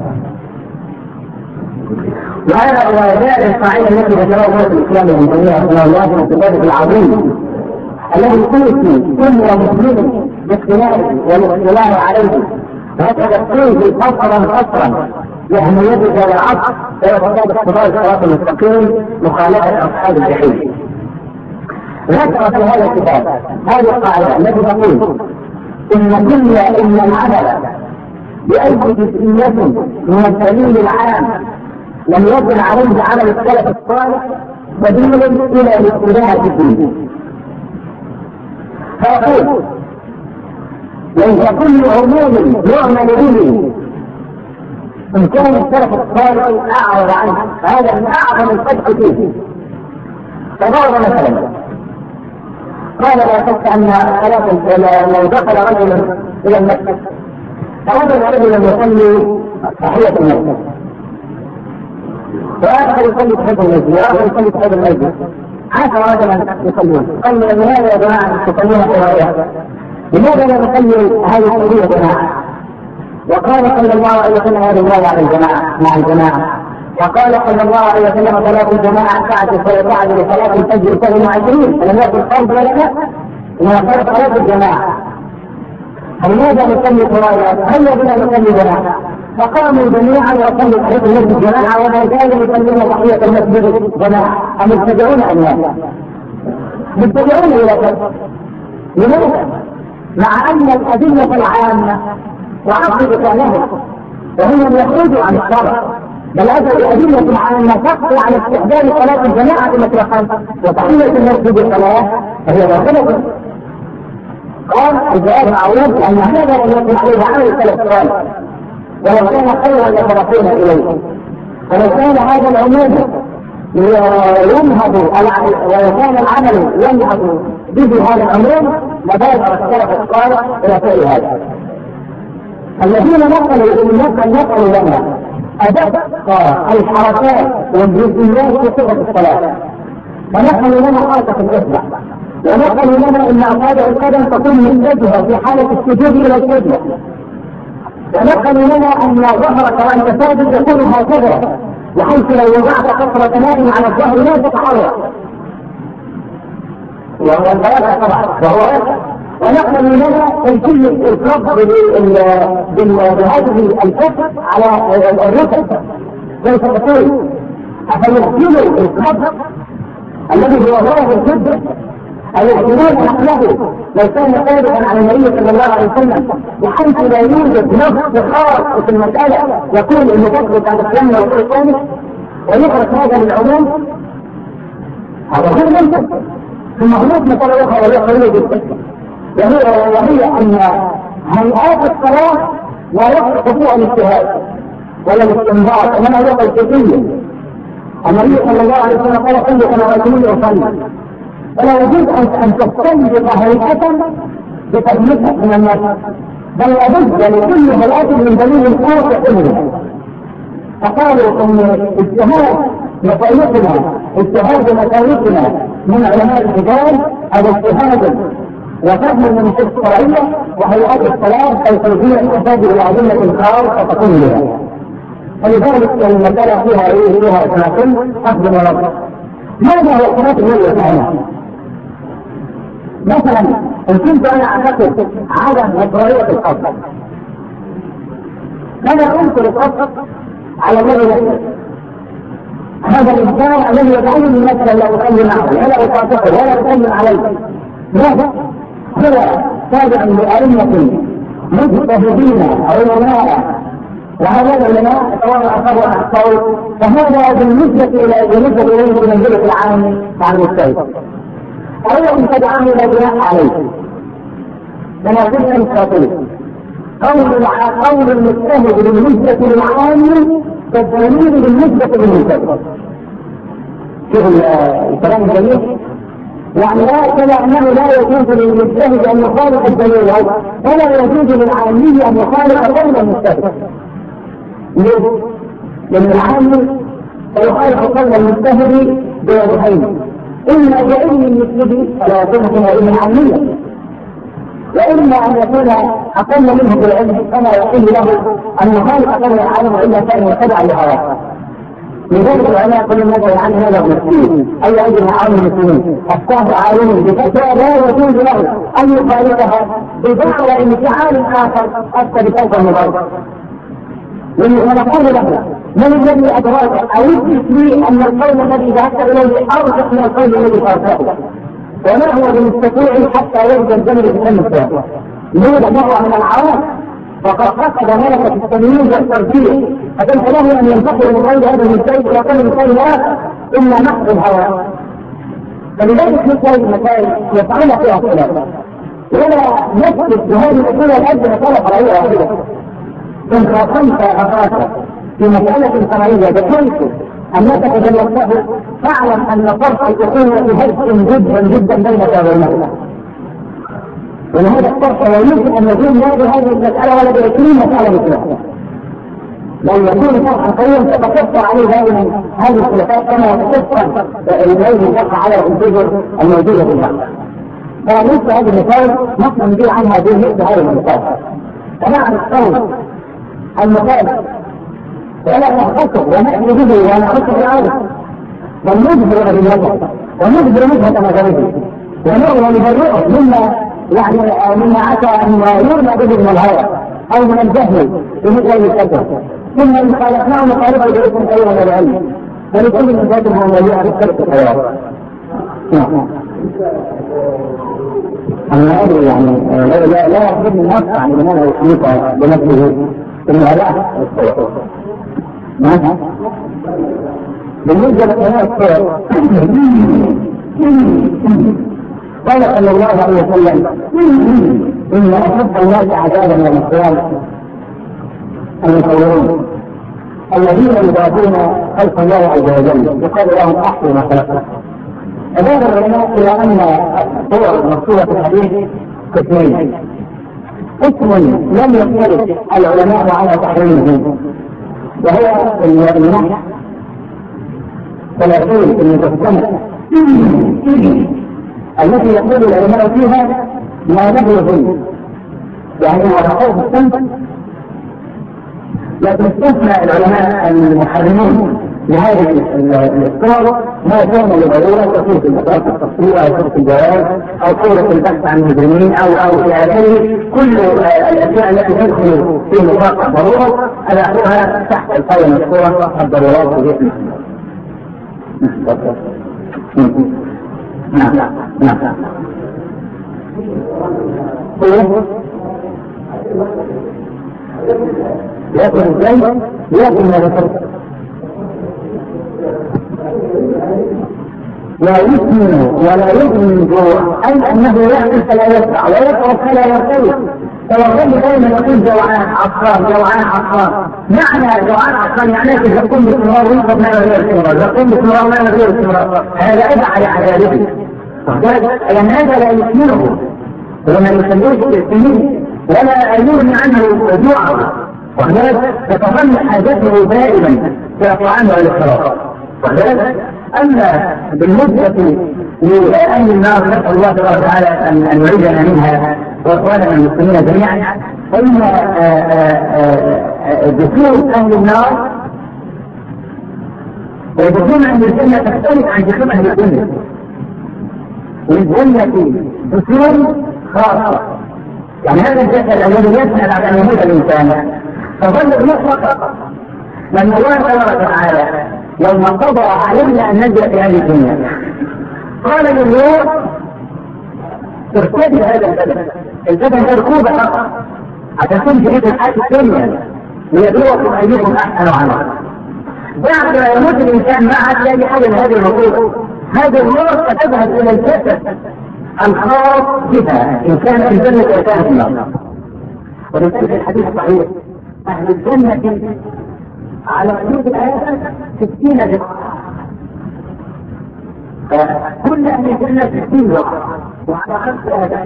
وهذا هو جاء القاعدة التي ذكرها الله في الإسلام ابن تيمية رحمه الله في الكتاب العظيم الذي توصي كل مسلم باقتناعه والاطلاع عليه، وتذكره فصلا فصلا لأهميته والعصر ويتطابق صراط الصراط المستقيم مخالفة أصحاب الجحيم. ذكر في هذا الكتاب هذه القاعدة التي تقول إن كل إن العمل بأي جزئية من الدليل العام لم يكن عليه عمل السلف الصالح سبيل إلى الاتباع في الدين. فيقول ليس كل عموم يعمل به إن كان السلف الصالح أعرض عنه، هذا من أعظم الفتح فيه. فضرب مثلا قال لا شك أن لو دخل رجل إلى المسجد فوجد رجلا يصلي تحية المسجد وآخر يصلي تحية المسجد وآخر يصلي تحية المسجد عشر رجلا يصلون. قال لماذا يا جماعة تصلون قراءة؟ لماذا لا نصلي هذه القضية جماعة؟ وقال صلى الله عليه وسلم هذا الله على الجماعة مع الجماعة، وقال صلى الله عليه وسلم صلاة الجماعة ساعة فيقعد لصلاة الفجر سبع وعشرين، فلم يكن فرض ولا لا، إنما فرض صلاة الجماعة. فلماذا نصلي قراءة؟ هيا بنا نصلي جماعة. فقاموا جميعا وصلوا تحية المسجد جماعة وما زالوا يصلون تحية المسجد جماعة. أم يتبعون أم لا؟ يتبعون إلى كذا. لماذا؟ مع أن الأدلة العامة وعقد كلامه وهم يخرجوا عن الشرع، بل أتى الأدلة العامة تقضي على استحباب صلاة الجماعة مطلقا وتحية المسجد الصلاة فهي باطلة. قال الجواب معروف أن هذا لم يكن عليه عمل السلف الصالح، ولو كان خيرا لسبقون إليه. ولو كان هذا العموم ينهض وكان العمل ينهض به هذا العموم لبادر السلف الصالح إلى فعل هذا. الذين نقلوا نقل نقلوا لنا أدق الحركات والجزئيات في صفة الصلاة، ونقلوا لنا حركة الإصبع، ونقلوا لنا أن أصابع القدم تكون متجهة في حالة السجود إلى القبلة، ونقلوا لنا أن ظهرك وأنت ساجد يكون هكذا بحيث لو وضعت قطرة ماء على الظهر لا تتحرك، وهو البلاغة طبعا وهو. ونقل لنا كيفية القبض بهذه الكف على الركب زي تقول أفيحسنوا القبض الذي هو ظاهر الجد الاحتمال نقله لو كان ثابتا على النبي صلى الله عليه وسلم بحيث لا يوجد نص خاص في المسألة يقول إنه تثبت على الإسلام والرسول الثاني ويخرج هذا من العموم. هذا غير منطق. ثم هناك مسألة أخرى وهي قليلة جدا، وهي وهي أن هيئات الصلاة لا يحدث فيها الاجتهاد ولا الاستنباط، إنما هي توقيفية. النبي صلى الله عليه وسلم قال صلوا كما رأيتموني أصلي، فلا يجوز أن تستنبط هيئة بتثبيتها من الناس، بل لابد لكل هيئة من دليل قاطع منها. فقالوا أن اجتهاد مشايخنا اجتهاد مشايخنا من علماء الرجال هذا اجتهاد وفهم من النصوص الشرعية، وهيئات الصلاة توقيفية تحتاج إلى أدلة خاصة تكون لها. فلذلك المسألة فيها إيه فيها تناقض حسب ونظر. ماذا هو الصلاة التي تعمل؟ مثلا إن كنت أنا أعتقد عدم مشروعية القصد، أنا أنكر القصد على الذي يحدث هذا الإنسان الذي يدعوني مثلا لا أصلي معه ولا أصافحه ولا أسلم عليه. ماذا؟ هو تابع لأئمة مجتهدين علماء، وهؤلاء العلماء سواء أخذوا أم أخطأوا، فهذا بالنسبة إلى بالنسبة إليه بمنزلة العام مع المجتهد. أولا إن تدعاه لا جناح عليه كما قلنا الخاطئ. قول قول المجتهد بالنسبة للعام كالدليل بالنسبة للمجتهد. شوف الكلام الجميل، يعني لا كما أنه لا يجوز للمجتهد أن يخالف الدليل ولا يجوز للعامي أن يخالف قول المجتهد. ليه؟ لأن العامي سيخالف قول المجتهد بوجهين، إما بعلم المجتهد فلا يكون من علم عامية، وإما أن يكون أقل منه بالعلم فلا يحل له أن يخالف قول العالم إلا كان يتبع لهواه. لذلك العلماء كل ماذا عن هذا المسلمين أي أجل عام المسلمين الصاحب عالم بفتوى لا يجوز له أن يخالفها بدعوى انفعال آخر حتى بفوق المضاد. ونقول له من الذي أدراك أو يثبت لي أن القول الذي ذهبت إليه أرجح من القول الذي تركته؟ وما هو بمستطيع حتى يرجى الجمل في النساء يوجد مرة من العوام فقد فقد ملكة التمييز والترجيح فكان له أن ينتقل من غير هذا المثال إلى كل مثال آخر إلا نقض الهوى. فلذلك مثل المسائل يفعلها فيها الخلاف ولا نثبت بهذه الأسئلة الأجل مسألة فرعية واحدة. إن خاصمت أخاك في مسألة فرعية بحيث أنك تجلسته فاعلم أن فرق الأخوة هزء جدا جدا بينك وبينه. ولهذا الفرق لا يمكن أن يكون لا بهذه المسألة ولا بعشرين مسألة مثلها. لو يكون فرقا قويا ستكفر عليه هذه هذه الخلافات كما تكفر الذي يقع على الانتجر الموجودة في البحث. فنص هذه المثال نقل به عنها به هذه المثال. فنعم القول المثال فلا نحققه ونأتي به ونحققه في العرض ونجبر بالوجه ونجبر وجهة نظره ونرى لبرئه مما يعني مما عسى ان يرمى به من الهوى او من الجهل بمثل الكفر ثم ان خالفناه نخالفه باسم خير العلم فلكل من ذات المولوية بالكفر الخيار. انا ادري يعني لا لا لا يحب النص عن لماذا يحيط بنفسه ثم لا ماذا؟ بالنسبة لقناة الصور قال صلى الله عليه وسلم إن أحب الناس عذابا يوم القيامة المصورون الذين يضافون خلق الله عز وجل يقال لهم أحسن ما خلق. أدار العلماء إلى أن الصور المذكورة في الحديث قسمين. قسم لم يختلف العلماء على تحريمه وهو النحو ثلاثين المجسمة التي يقول العلماء فيها ما له ظل يعني على خوف الشمس. لكن استثنى العلماء المحرمين لهذه الصور ما كان لضروره كصورة البطاقة التصوير او صورة الجواز او صورة البحث عن المجرمين او او الى اخره. كل الاشياء التي تدخل في نطاق الضروره الاخرها تحت القيم الصورة الضرورات في نعم نعم يأكل ازاي؟ يأكل ما ذكرت لا يسمن ولا يغني جوع أي أنه يأكل فلا يسرع ويشرب فلا يرتوي. فالرجل دائما يقول جوعان عطشان جوعان عطشان. معنى جوعان عطشان يعني يقوم باستمرار ويشرب ما لا غير استمرار يقوم باستمرار ما لا غير استمرار. هذا أدعى لعذابه لأن هذا لا يسمنه ولما يسميه يسميه ولا يغني عنه جوعه وذلك تتظل حاجته دائما في الطعام والشراب. وذلك أما بالنسبة لأهل النار نسأل الله تبارك وتعالى أن يعيذنا منها وإخواننا المسلمين جميعا فإن دخول أهل النار ودخول أهل الجنة تختلف عن دخول أهل الجنة. والجنة دخول خاصة يعني هذا الجسد الذي يسأل عن أن يموت الإنسان فظل المطلق لأن الله تبارك وتعالى لما قضى علينا أن ننزل في هذه الدنيا قال للروح ترتدي هذا البدن البدن مركوبة عشان تنجي في الحياة الدنيا ليبلوكم أيكم أحسن عملا. بعد ما يموت الإنسان ما عاد لاقي حاجة من هذه الركوب هذه الروح ستذهب إلى الجسد الخاص بها إن كان في الجنة أو كان في النار. ولذلك الحديث صحيح أهل الجنة على حدود الآيات ستين ذراعا كل أهل الجنة ستين ذراعا وعلى خمس آيات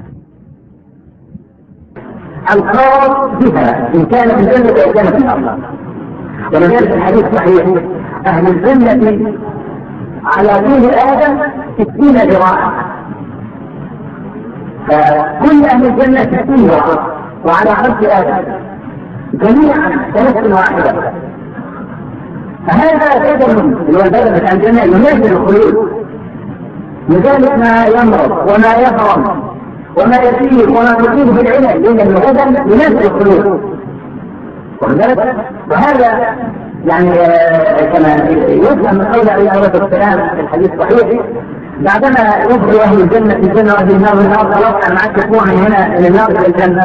الخاص بها إن كان في الجنة أو كان في النار. ولذلك الحديث صحيح أهل الجنة على طول آدم ستين ذراعا فكل أهل الجنة ستين ذراعا وعلى خمس آدم جميعا سنة واحدة. فهذا بدل البدن بتاع الجنة ينزل الخلود لذلك ما يمرض وما يهرم وما يسير وما يصيب بالعلل لأن البدن ينزل الخلود. وهذا يعني كما يفهم من قول عليه الصلاة والسلام في الحديث الصحيح بعدما يدخل اهل الجنه في الجنه واهل النار النار، خلاص انا معاك تكون من هنا الى النار الى الجنه،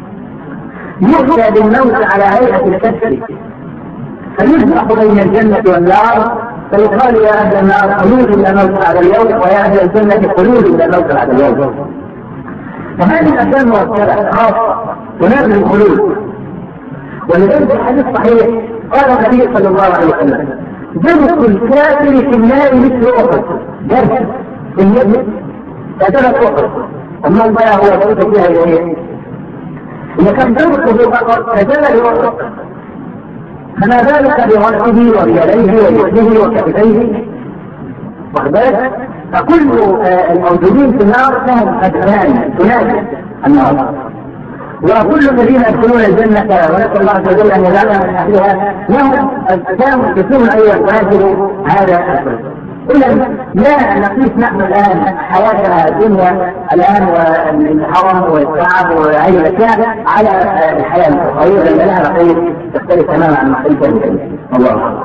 يؤتى بالموت على هيئه الكسر فيفرق بين الجنه والنار، فيقال يا اهل النار خلود الى الموت بعد اليوم، ويا اهل الجنه خلود الى الموت بعد اليوم. فهذه الاشياء مؤثره خاصه تنادي الخلود. ولذلك الحديث صحيح قال النبي صلى الله عليه وسلم: جرس الكافر في النار مثل احد، جرس في اليد كثرة احد، اما الضياع هو صوت فيها اليه اذا كان جرسه فقط كجبل احد، فما بالك بغرقه وبيديه ويده وكتفيه وحدات. فكل الموجودين في النار لهم ادمان تنادي النار، وكل الذين يدخلون الجنة ونسأل الله عز وجل أن يجعلنا من أهلها لهم أجسام يكون أيها الفاجر هذا الأسر. إذا لا نقيس نحن الآن حياتنا الدنيا الآن والحرم والتعب وهذه الأشياء على الحياة الأخرى، لأن لها نقيس تختلف تماما عن نقيس الله أكبر.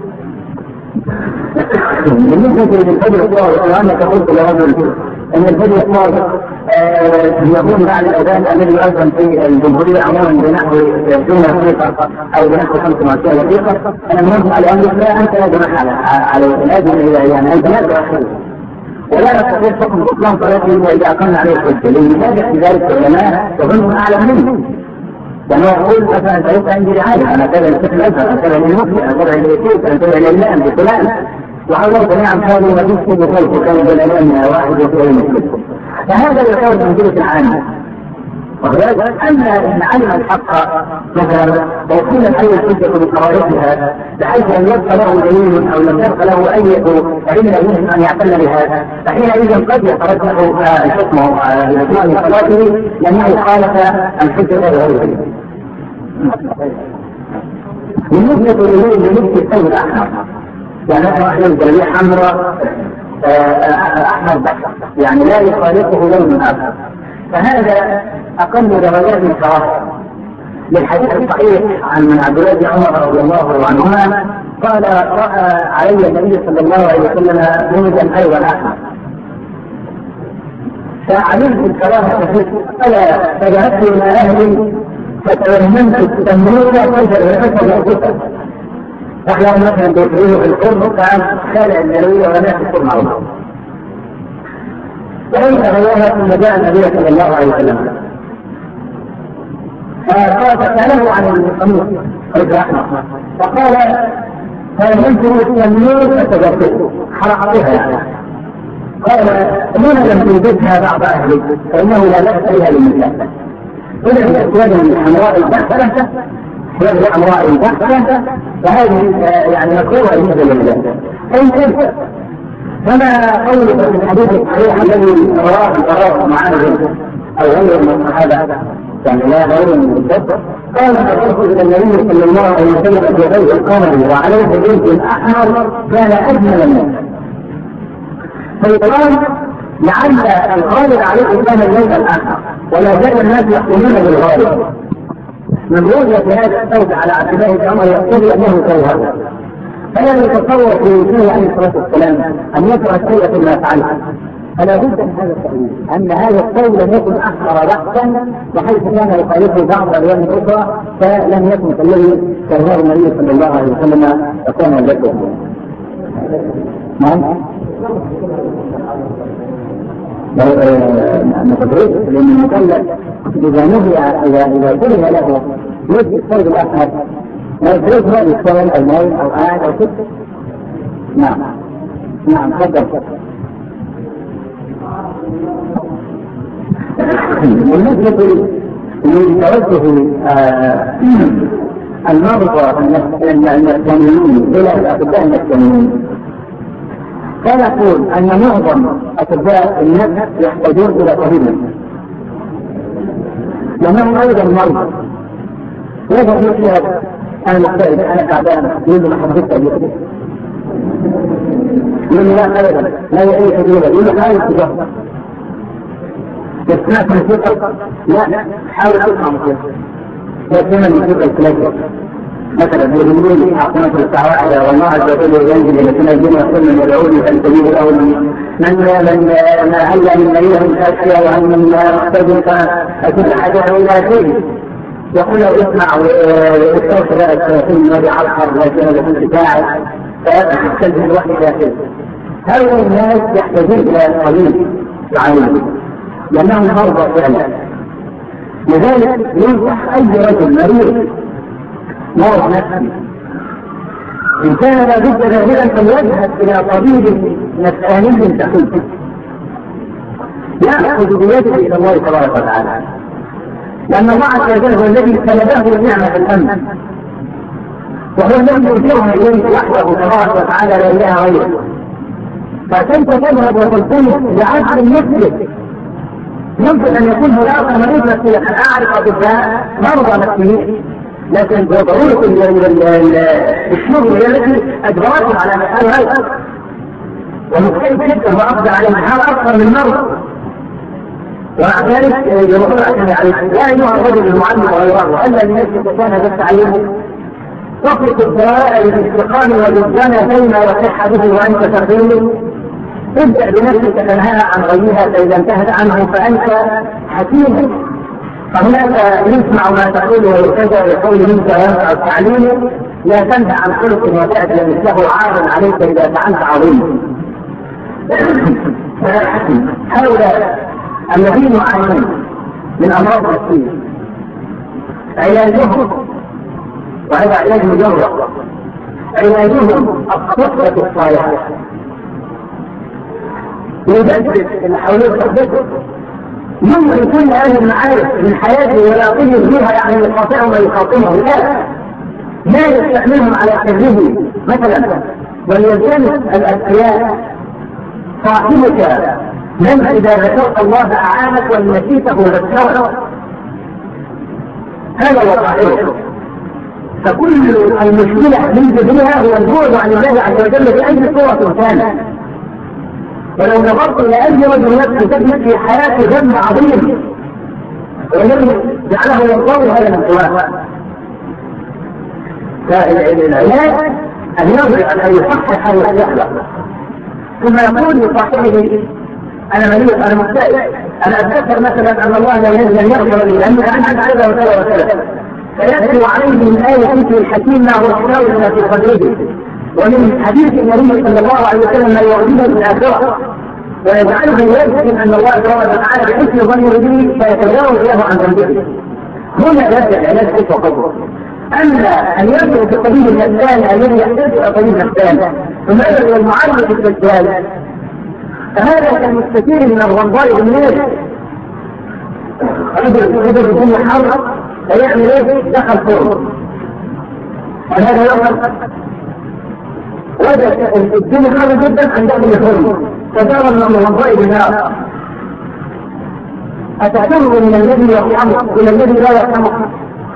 بالنسبة للفجر الصادق وأنا قلت لرجل أن الفجر الصادق يكون بعد الأذان الذي يؤذن في الجمهورية عموما بنحو عشرين دقيقة أو بنحو خمس وعشرين دقيقة. أنا منهم على أن لا أنت لا جماح على الأذن إذا يعني أنت لا تأخذ ولا نستطيع حكم بطلان صلاته إذا أقمنا عليه الحجة، لأن هذا في ذلك العلماء يظن أعلم منه، لأنه يقول مثلا سيبقى عندي رعاية أنا كذا للشيخ الأزهر، أنا كذا للمفتي، أنا كذا للشيخ، أنا كذا للإمام بفلان، وحضروا جميعا قالوا ما فيش كل خلق كان بالإمام واحد وثلاثين مثلكم. فهذا يقول من جهة العامة. وذلك أن إن علم الحق مثلا ويكون الحي الحجة بقواعدها بحيث أن يبقى له دليل أو لم يبقى له أي علم يمكن أن يعتل بهذا، فحينئذ قد يترجح حكمه بإتمام صلاته لأنه خالف الحجة بغيره. بالنسبة للبس الثوب الأحمر، يعني أحمر جلبية حمراء أحمر بحر، يعني لا يخالفه لون آخر، فهذا أقل درجات الكراهة. للحديث الصحيح عن من عبد الله بن عمر رضي الله عنهما قال: رأى علي النبي صلى الله عليه وسلم موجا أيضا أحمر، فعلمت الكراهة فيه، فلا فذهبت إلى أهلي فتوهمت التمرير فجر الغسل، فاحنا مثلا بيقولوا في القرب كان خالع النبوية ولا يحصل معروف. فليس غيرها ثم جاء النبي صلى الله عليه وسلم فقال فسأله عن القميص رجل أحمر، فقال: فهمته التمرير فتجرته حرقتها يعني. قال: لما لم تنجزها بعض أهلك فإنه لا بأس بها للنساء. إذا الأسود الحمراء البحثة هذه الحمراء البحثة فهذه يعني مكروهة بالنسبة للنساء. إن كنت فما قولك في الحديث الصحيح الذي رواه البراء معاذ أو غير من الصحابة يعني لا غير من الدب، قال: فقلت إلى النبي صلى الله عليه وسلم بغير القمر وعليه جلد أحمر كان أجمل الناس. فيقال لعل الغالب عليه كان الليل الآخر، ولا زال الناس يحكمون بالغالب. من رؤية هذا الثوب على عبد الله بن عمر يقتضي أنه كوهر، فلا يتصور في فيه عليه الصلاة والسلام أن يكره شيئا ما فعله، فلا بد من هذا التأويل أن هذا الثوب لم يكن أحمر بحثا بحيث كان يخالفه بعض الألوان الأخرى، فلم يكن كالذي كرهه النبي صلى الله عليه وسلم وكان ذكره. نعم نتدريس لأن المكلف إذا نهي إذا إذا كره له يجب الثوب الأحمر ما يدريس هذا الثوب أو نايم أو قاعد أو كده. نعم نعم تفضل. بالنسبة للتوجه المرضى النفسانيين إلى الأطباء النفسانيين، كان يقول أن معظم أطباء النفس يحتاجون إلى طبيب نفسي، لأنهم أيضا مرضى. يجب يقول: أنا مختلف، أنا تعبان، يقول له: ما حبيت أبيك، يقول: لا أبدا، لا يعيش أبيك، يقول له: حاول تجهر، يسمعك موسيقى، لا حاول تسمع موسيقى، يسمع موسيقى الكلاسيك مثلا يقولون لي أعطينا في الساعة واحدة والله عز وجل ينزل إلى سنة الدين وسلم يدعوني فالسبيل الأول من من هل من مريض كاشية وهل من مختلف فكل حاجة إلى شيء يقول له اسمع ويستوصل في النبي عصر لكن يكون بتاعي فيتحسن الوحي داخل. هؤلاء الناس يحتاجون إلى طبيب يعالجهم لأنهم مرضى فعلا. لذلك ينصح أي رجل مريض مرض نفسي إن كان لابد ذاهبا فليذهب إلى طبيب نفساني تقي يأخذ بيده إلى الله تبارك وتعالى، لأن الله عز وجل هو الذي سلبه النعمة الأمن، وهو الذي يرجعها إليه وحده تبارك وتعالى لا إله غيره. فكيف تذهب وتلتمس لعجل مثلك؟ يمكن أن يكون هناك مريض نفسي، أنا أعرف أطباء مرضى نفسيين لكن بضرورة الشغل هي التي أجبرتهم على مثال هذا، ومختلف جدا وأقدر على محال أكثر من مرة. ومع ذلك يقول يعني لا أيها الرجل المعلم غيره وألا الناس كان تستعلمه تطلق الدواء للاستقامة والإنسان فيما يصح به وأنت تقول ابدأ بنفسك تنهى عن غيرها، فإذا انتهت عنه فأنت حكيم. فهناك يسمع ما تقوله ويرتجى يقول منك وينفع التعليم، لا تنهى عن خلق وتأتي مثله عار عليك إذا فعلت عظيم. هؤلاء الذين يعانون من أمراض نفسية علاجهم وهذا علاج مجرد، علاجهم الصحبة الصالحة يبدل اللي حواليه صحبته. ممكن كل هذه المعارف من حياته ولا يطيب فيها يعني يقاطعهم ويخاطبهم، لا لا يستعملهم على حفظه مثلا. وليلتمس الأذكياء صاحبك من إذا ذكرت الله أعانك وإن نسيته ذكرك، هذا هو صاحبك. فكل المشكلة من جذرها هو البعد عن الله عز وجل بأي صورة كانت. ولو نظرت إلى أي رجل نفسه تجد في حياته ذنب عظيم والذي جعله ينظر هذا من سواه. فالعلاج أن يضرب أن يصحح ويخلق، ثم يقول لصاحبه أنا مريض أنا مكتئب، أنا أتذكر مثلا أن الله لا ينزل يغفر لي لأنه أنا كذا وكذا وكذا، فيأتي عليه من آية في الحكيم ما هو الحلاوة لما في قدره، ومن حديث النبي صلى الله عليه وسلم ما يعجبه من الآخرة ويجعله يجزم أن الله تبارك وتعالى بحسن ظنه به فيتجاوز له عن ذنبه. هنا يبدأ العلاج كيف وقدره. أما أن يدعو في الطبيب النفساني الذي يحتاج إلى طبيب نفساني ثم يدعو إلى المعالجة الدجال، فهذا كالمستثير من الرمضاء بالنار. رجل في الدنيا حر فيعمل ايه؟ دخل فرن، وهذا يوم وجد الدنيا حر جدا عند ابن فرن فدار من الرمضاء بالنار. أتعتبر من الذي يرحمه إلى الذي لا يرحمه؟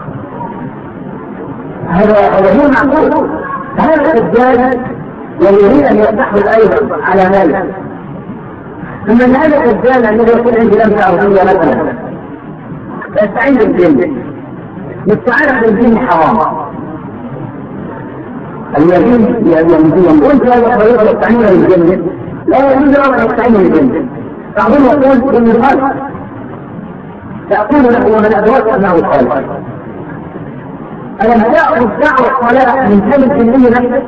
هذا هذا هو معقول. هذا الدجال ويريد أن يفتحه أيضا على ماله. ثم ان هذا الدجال الذي يكون عندي لمسه ارضيه مثلا يستعين بالجن، يستعين بالجن حرام. الذين يمدون قلت هذا الطريقه يستعين بالجن لا يجوز له ان يستعين بالجن. بعضهم يقول ان الخلق تقول له ومن ادراك انه الخالق. الم تاخذ دعوه الصلاه من كلمه الجن نفسه؟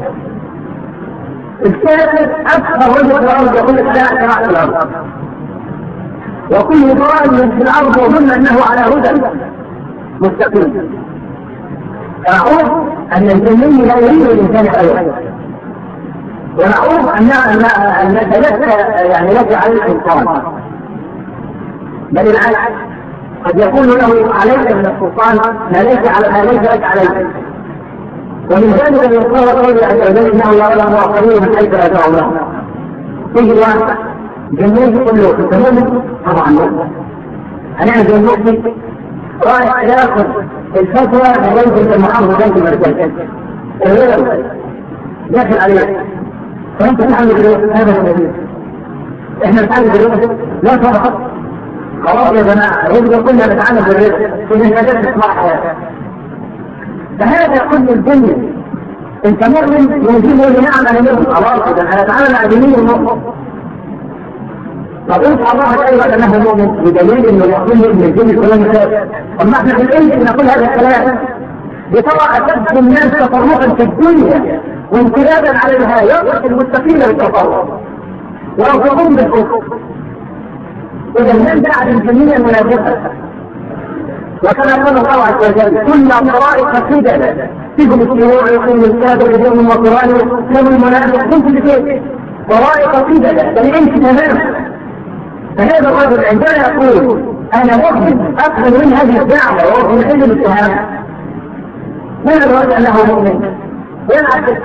الكافر أكثر رجل في الأرض يقول لك لا أتبع الأرض، وكل ضال في الأرض يظن أنه على هدى مستقيم. فنعوذ أن الجني لا يريد الإنسان خيرا، ونعوذ أن أن نتلك يعني لك على السلطان، بل العكس قد يكون له عليك من السلطان ما ليس على ما ليس لك عليك. ومن ذلك ان يقول قوله عز وجل انه لا يعلم واخرين من حيث لا تعلمون. تيجي واحد جنيه يقول له تتمم طبعا لا. انا جنوبي رايح ياخذ الفتوى من بنك المحافظه بنك المركز داخل عليه فانت تعمل ايه؟ هذا النبي احنا نتعلم بالرزق لا طبعا خلاص يا جماعه الرزق كلنا نتعلم بالرزق في النهايه تسمع حياتك. فهذا كل الدنيا انت مؤمن يجب لي نعم انا مؤمن خلاص اذا انا اتعامل مع ديني المؤمن فقلت الله ايضا انه مؤمن بدليل انه يقول من الجن كلام كافر. اما احنا في الانس نقول هذا الكلام بطبع اشد الناس تفرقا في الدنيا وانقلابا على الهايات المستقيمه بالتفرق ورفضهم بالكفر. اذا من بعد الجميع منافقه. وكما قال الله عز وجل كل طرائق قدم فيهم الشروع يقول الكافر اليوم وقران لهم المنافق كل شيء طرائق قدم فالانس تماما. فهذا الرجل عندما يقول انا مؤمن اقبل من هذه الدعوه وهو من حل الاتهام من الرجل انه مؤمن يلعب.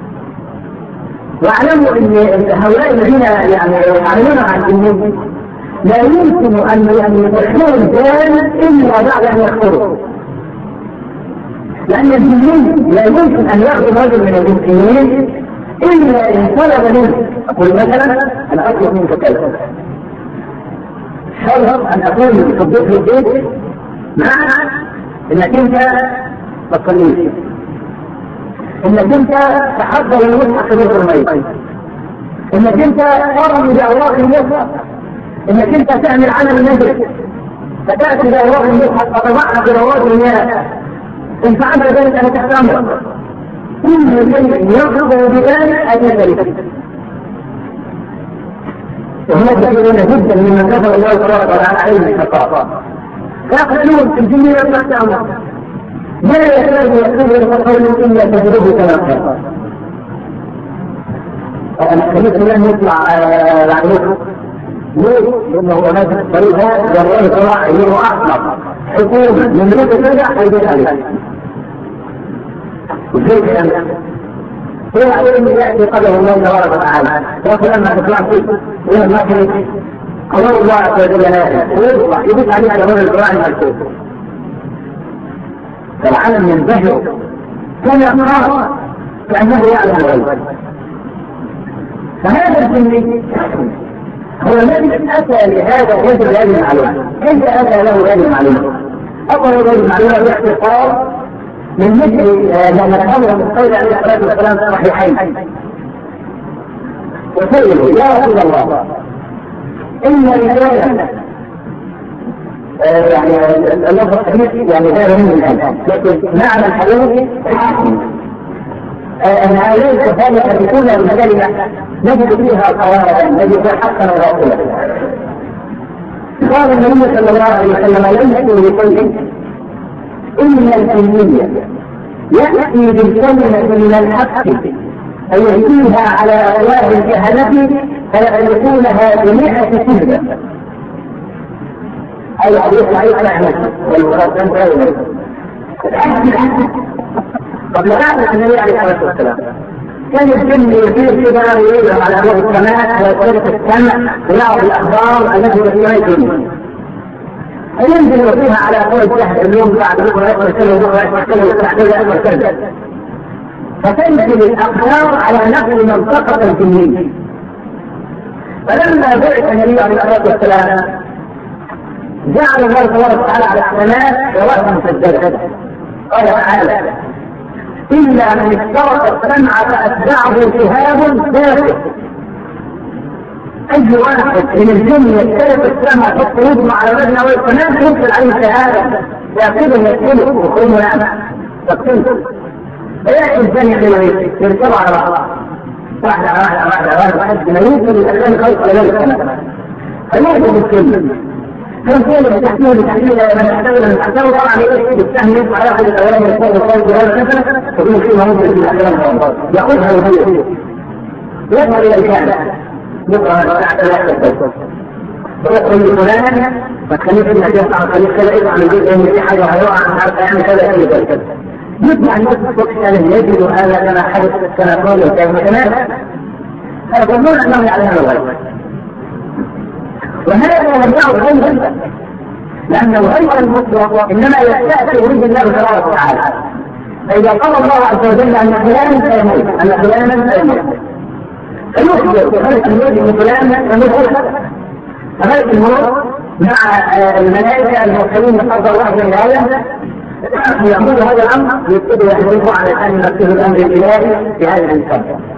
واعلموا ان هؤلاء الذين يعني يعلمون عن الجن لا يمكن ان يعني يدخلوا الجان الا بعد ان يكفروا، لان الجنين لا يمكن ان ياخذ رجل من المسلمين الا ان طلب منه. اقول مثلا انا اطلب منك كذا، حرم ان اكون في البيت البيت مع انك انت ما تصليش، انك انت تحضر المصحف في بيت الميت، انك انت ترمي باوراق المصحف، انك انت تعمل عمل النجم فتاتي باوراق المصحف فتضعها في رواد المياه. ان فعلت ذلك انا تحت امرك. كل شيء يرغب بذلك ان يدرك. وهناك كثيرون جدا ممن كفر الله تبارك وتعالى عليه الحقاق فيقتلون في الدنيا تحت امرك لا يكاد يكتب قول الا تجربه كما قال. انا خليت لن يطلع العلوم ليه؟ لانه هناك طريقه والله طلع له احمر حكومه من ملك النجاح حيدين عليه. وكيف يعني؟ هو علم يأتي قدر الله تبارك وتعالى لكن لما تطلع فيه هو ما كان قدر الله عز وجل هذا ويطلع يبث عليه على هذا القرآن المكتوب فالعالم ينتهي كما قال كأنه يعلم الغيب. فهذا الجن هو الذي أتى لهذا الرجل هذه المعلومة. كيف أتى له هذه المعلومة؟ أول هذه المعلومة باختصار من مثل لما الأمر من قول عليه الصلاة والسلام في الصحيحين وسيله يا رسول الله إن رجالا يعني اللفظ الحديث يعني غير من الآن لكن معنى الحديث أن هؤلاء الكفار يكون المكلمة نجد فيها قواعد نجد حقا وباطلا. قال النبي صلى الله عليه وسلم ليس لكل إن الجنية يأتي بالكلمة من الحق فيأتيها على أواه الجهلة فيأتونها بمئة كذبة أي حديث عليك نعمة والمقدم غيره. قبل هذا النبي عليه الصلاة والسلام كان الجن يصير كذا ويجرم على أبواب السماء ويطلق السمع ويعرف الأخبار التي في الجن فينزل فيها على قول الجهل اليوم بعد بكره يقرا كذا وبكره يقرا كذا وبعد كذا يقرا كذا فتنزل الاخبار على نقل منطقه الجنين. فلما بعث النبي عليه الصلاه والسلام جعل الله تبارك وتعالى على السماء رأسا مسددا قال تعالى الا من استرق السمع فاتبعه شهاب ثابت. أي واحد من الجن يختلف السمع حتى يجمع على وزن أول القناة يمكن عليه شهادة يأخذه يأكله ويقوم نعمة تقتله. فيأتي الجن يركب على بعض واحدة واحدة واحدة واحدة واحد ما يمكن الأسلام خلق على ذلك السمع فيأتي بالكل فالكل بتحميل بتحميل من يحتوي من يحتوي طبعا يأتي بالسهم يسمع يأخذ الأولاني يقول الصوت بهذا مثلا يقول فيه ممكن في الأسلام يأخذها ويهيه يذهب إلى الكامل يقرأ ساعة لا يحدث ويقول فلان فتخليك انك يسمع خليك كذا يسمع من جزء من حاجة وهيوقع عن عارف يعمل كذا كذا كذا يطلع الناس فعلا يجد هذا كما حدث كما قال الكلام كمان فيظنون انه يعلم الغيب. وهذا لم يعد غيبا لان الغيب المطلق انما يستأتي به الله تبارك وتعالى. فاذا قال الله عز وجل ان فلانا سيموت ان فلانا سيموت فيخبر بخلق الموت من فلان فموت فخلق الموت مع الملائكة المرسلين بقدر الله من الآية يقول هذا الأمر يبتدوا يحدثوا على أن ينفذ الأمر الإلهي في هذا الإنسان.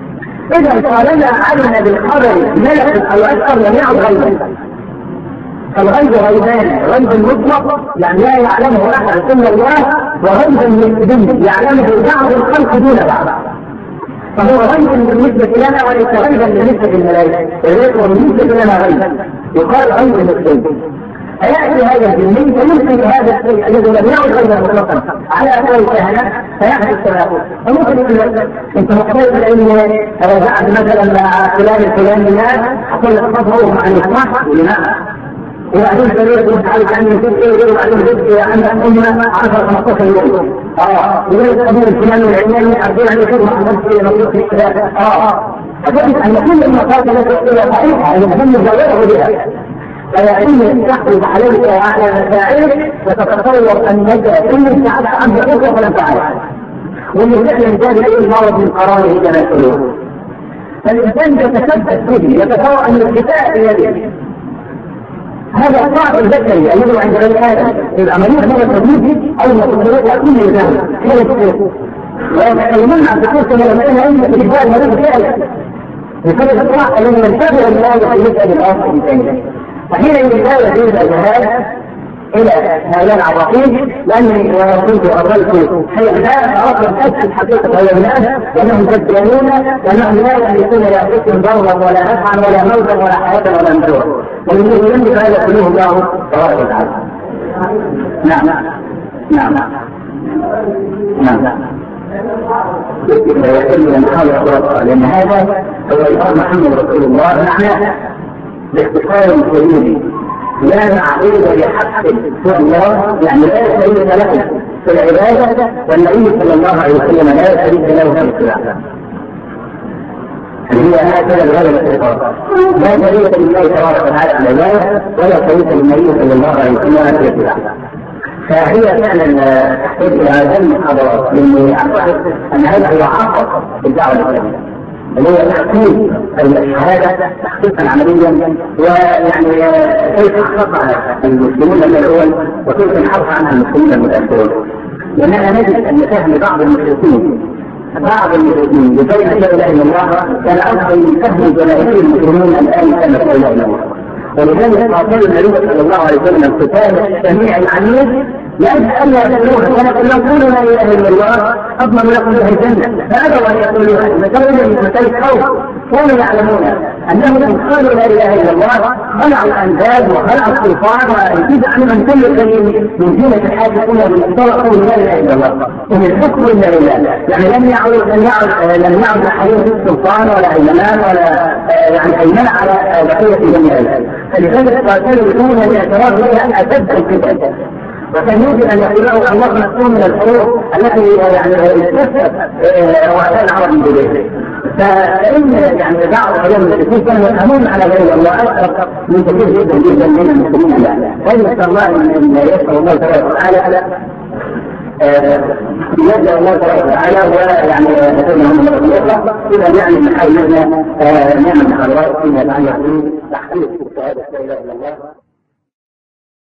إذا طالما علم بالخبر ملك أو أشهر لم يعد غيبا. فالغيب غيبان، غيب مطلق يعني لا يعلمه أحد إلا الله، وغيب نسبي يعلمه بعض الخلق دون بعض. فهو غيب بالنسبة لنا وليس غيبا بالنسبة للملائكة، وليس بالنسبة لنا غيبا يقال غيب نسبي. فيأتي هذا الجنين فيمكن هذا الشيء الذي لم يعد غيبا مطلقا على أثر الكهنة فيحدث كما يقول. فممكن يقول لك أنت محتاج إلى بعد مثلا مع فلان الفلاني أقول لك تفضلوا عن الإسماح ولماذا؟ وبعدين تريد تعرف عن الفكر وبعدين تبكي عن الأمة عشر خمسة عشر يوم. اه لذلك أبو الفلان والعلماني أرجو أن يكون مع نفسه نظرة الثلاثة. اه أجد أن كل المقاطع التي صحيحة يمكن مجاورة بها. فيأتي تحفظ عليك وعلى مساعيك وتتصور أن يجب كل ساعة عن حقوقه ولم تعرف. والإنسان يحتاج إليه المرض من قراره كما يقولون. فالإنسان يتثبت به يتصور أن الكتاب بيده. هذا الصعب البشري الذي عند بني آدم العملية هو التدريب أو المتطلبات كل إنسان هي الشيء. ويتكلمون عن فكرة كما لم يكن علم في الإجبار مريض فعلا. بسبب الصراحة الذي ينتبه الله ويسأل الآخر الثاني. فحين لا يجوز الجهاد إلى هذا العراقيل لأنني كنت أرسلت حيث لا أردت أكد حقيقة هؤلاء الناس لأنهم دجالون لأنهم لا يملكون لأنفسهم ضررا ولا نفعا ولا موتا ولا حياة ولا نشورا ومن يملك هذا كله الله تبارك وتعالى. نعم نعم نعم نعم لأن هذا هو إقرار محمد رسول الله معناه باختصار كبير لا معبود لحق سوى الله يعني لا شريك له في العبادة والنبي صلى الله عليه وسلم لا شريك له في الصلاة. هي هكذا الغلبة في الإقرار لا شريك لله تبارك وتعالى في العبادة ولا شريك للنبي صلى الله عليه وسلم في الصلاة. فهي فعلا تحتاج إلى هذه المحاضرات لأني أعتقد أن هذا هو عقد الدعوة الإسلامية اللي هو تحقيق الشهادة تحقيقا عمليا ويعني كيف حققها المسلمون الأول وكيف انحرف عنها المسلمين المتأخرون. لأننا نجد أن فهم بعض المشركين بعض المشركين بين لا إله إلا الله كان أفضل من فهم جماهير المسلمين الآن كما لا إله إلا الله. ولذلك قاتل النبي صلى الله عليه وسلم القتال السميع العليم لأن ألا تقولون ولكن لو قولوا لا إله إلا الله أضمن لكم به الجنة. فهذا وأن يقولون مثلا من مثل الخوف كانوا يعلمون أنهم إن قالوا لا إله إلا الله خلعوا الأنداد وخلعوا السلطان وانتزع عنهم كل شيء من زينة الحاجة كلها بالانطلاق قولوا لا إله إلا الله ومن الحكم إلا لله. يعني لم يعد لم يعد لم يعد عليهم السلطان ولا أيمان ولا يعني أيمان على بقية بني آدم. فلذلك قاتلوا دون الاعتراف بها أشد القتال. وكان يجب أن يقولوا الله مسؤول من الحروب التي يعني استفسد وعلى العرب من ذلك. فإن يعني بعض علوم المسلمين كانوا يفهمون على غير الله أكثر من كثير جدا جدا من المسلمين الآن. ونسأل الله أن يسأل الله تبارك وتعالى يدعو الله تبارك وتعالى ويعني نتمنى من الله إذا يعني من حولنا نعمل حضرات فيما يتعلق بتحقيق الشهادة لا إله إلا الله.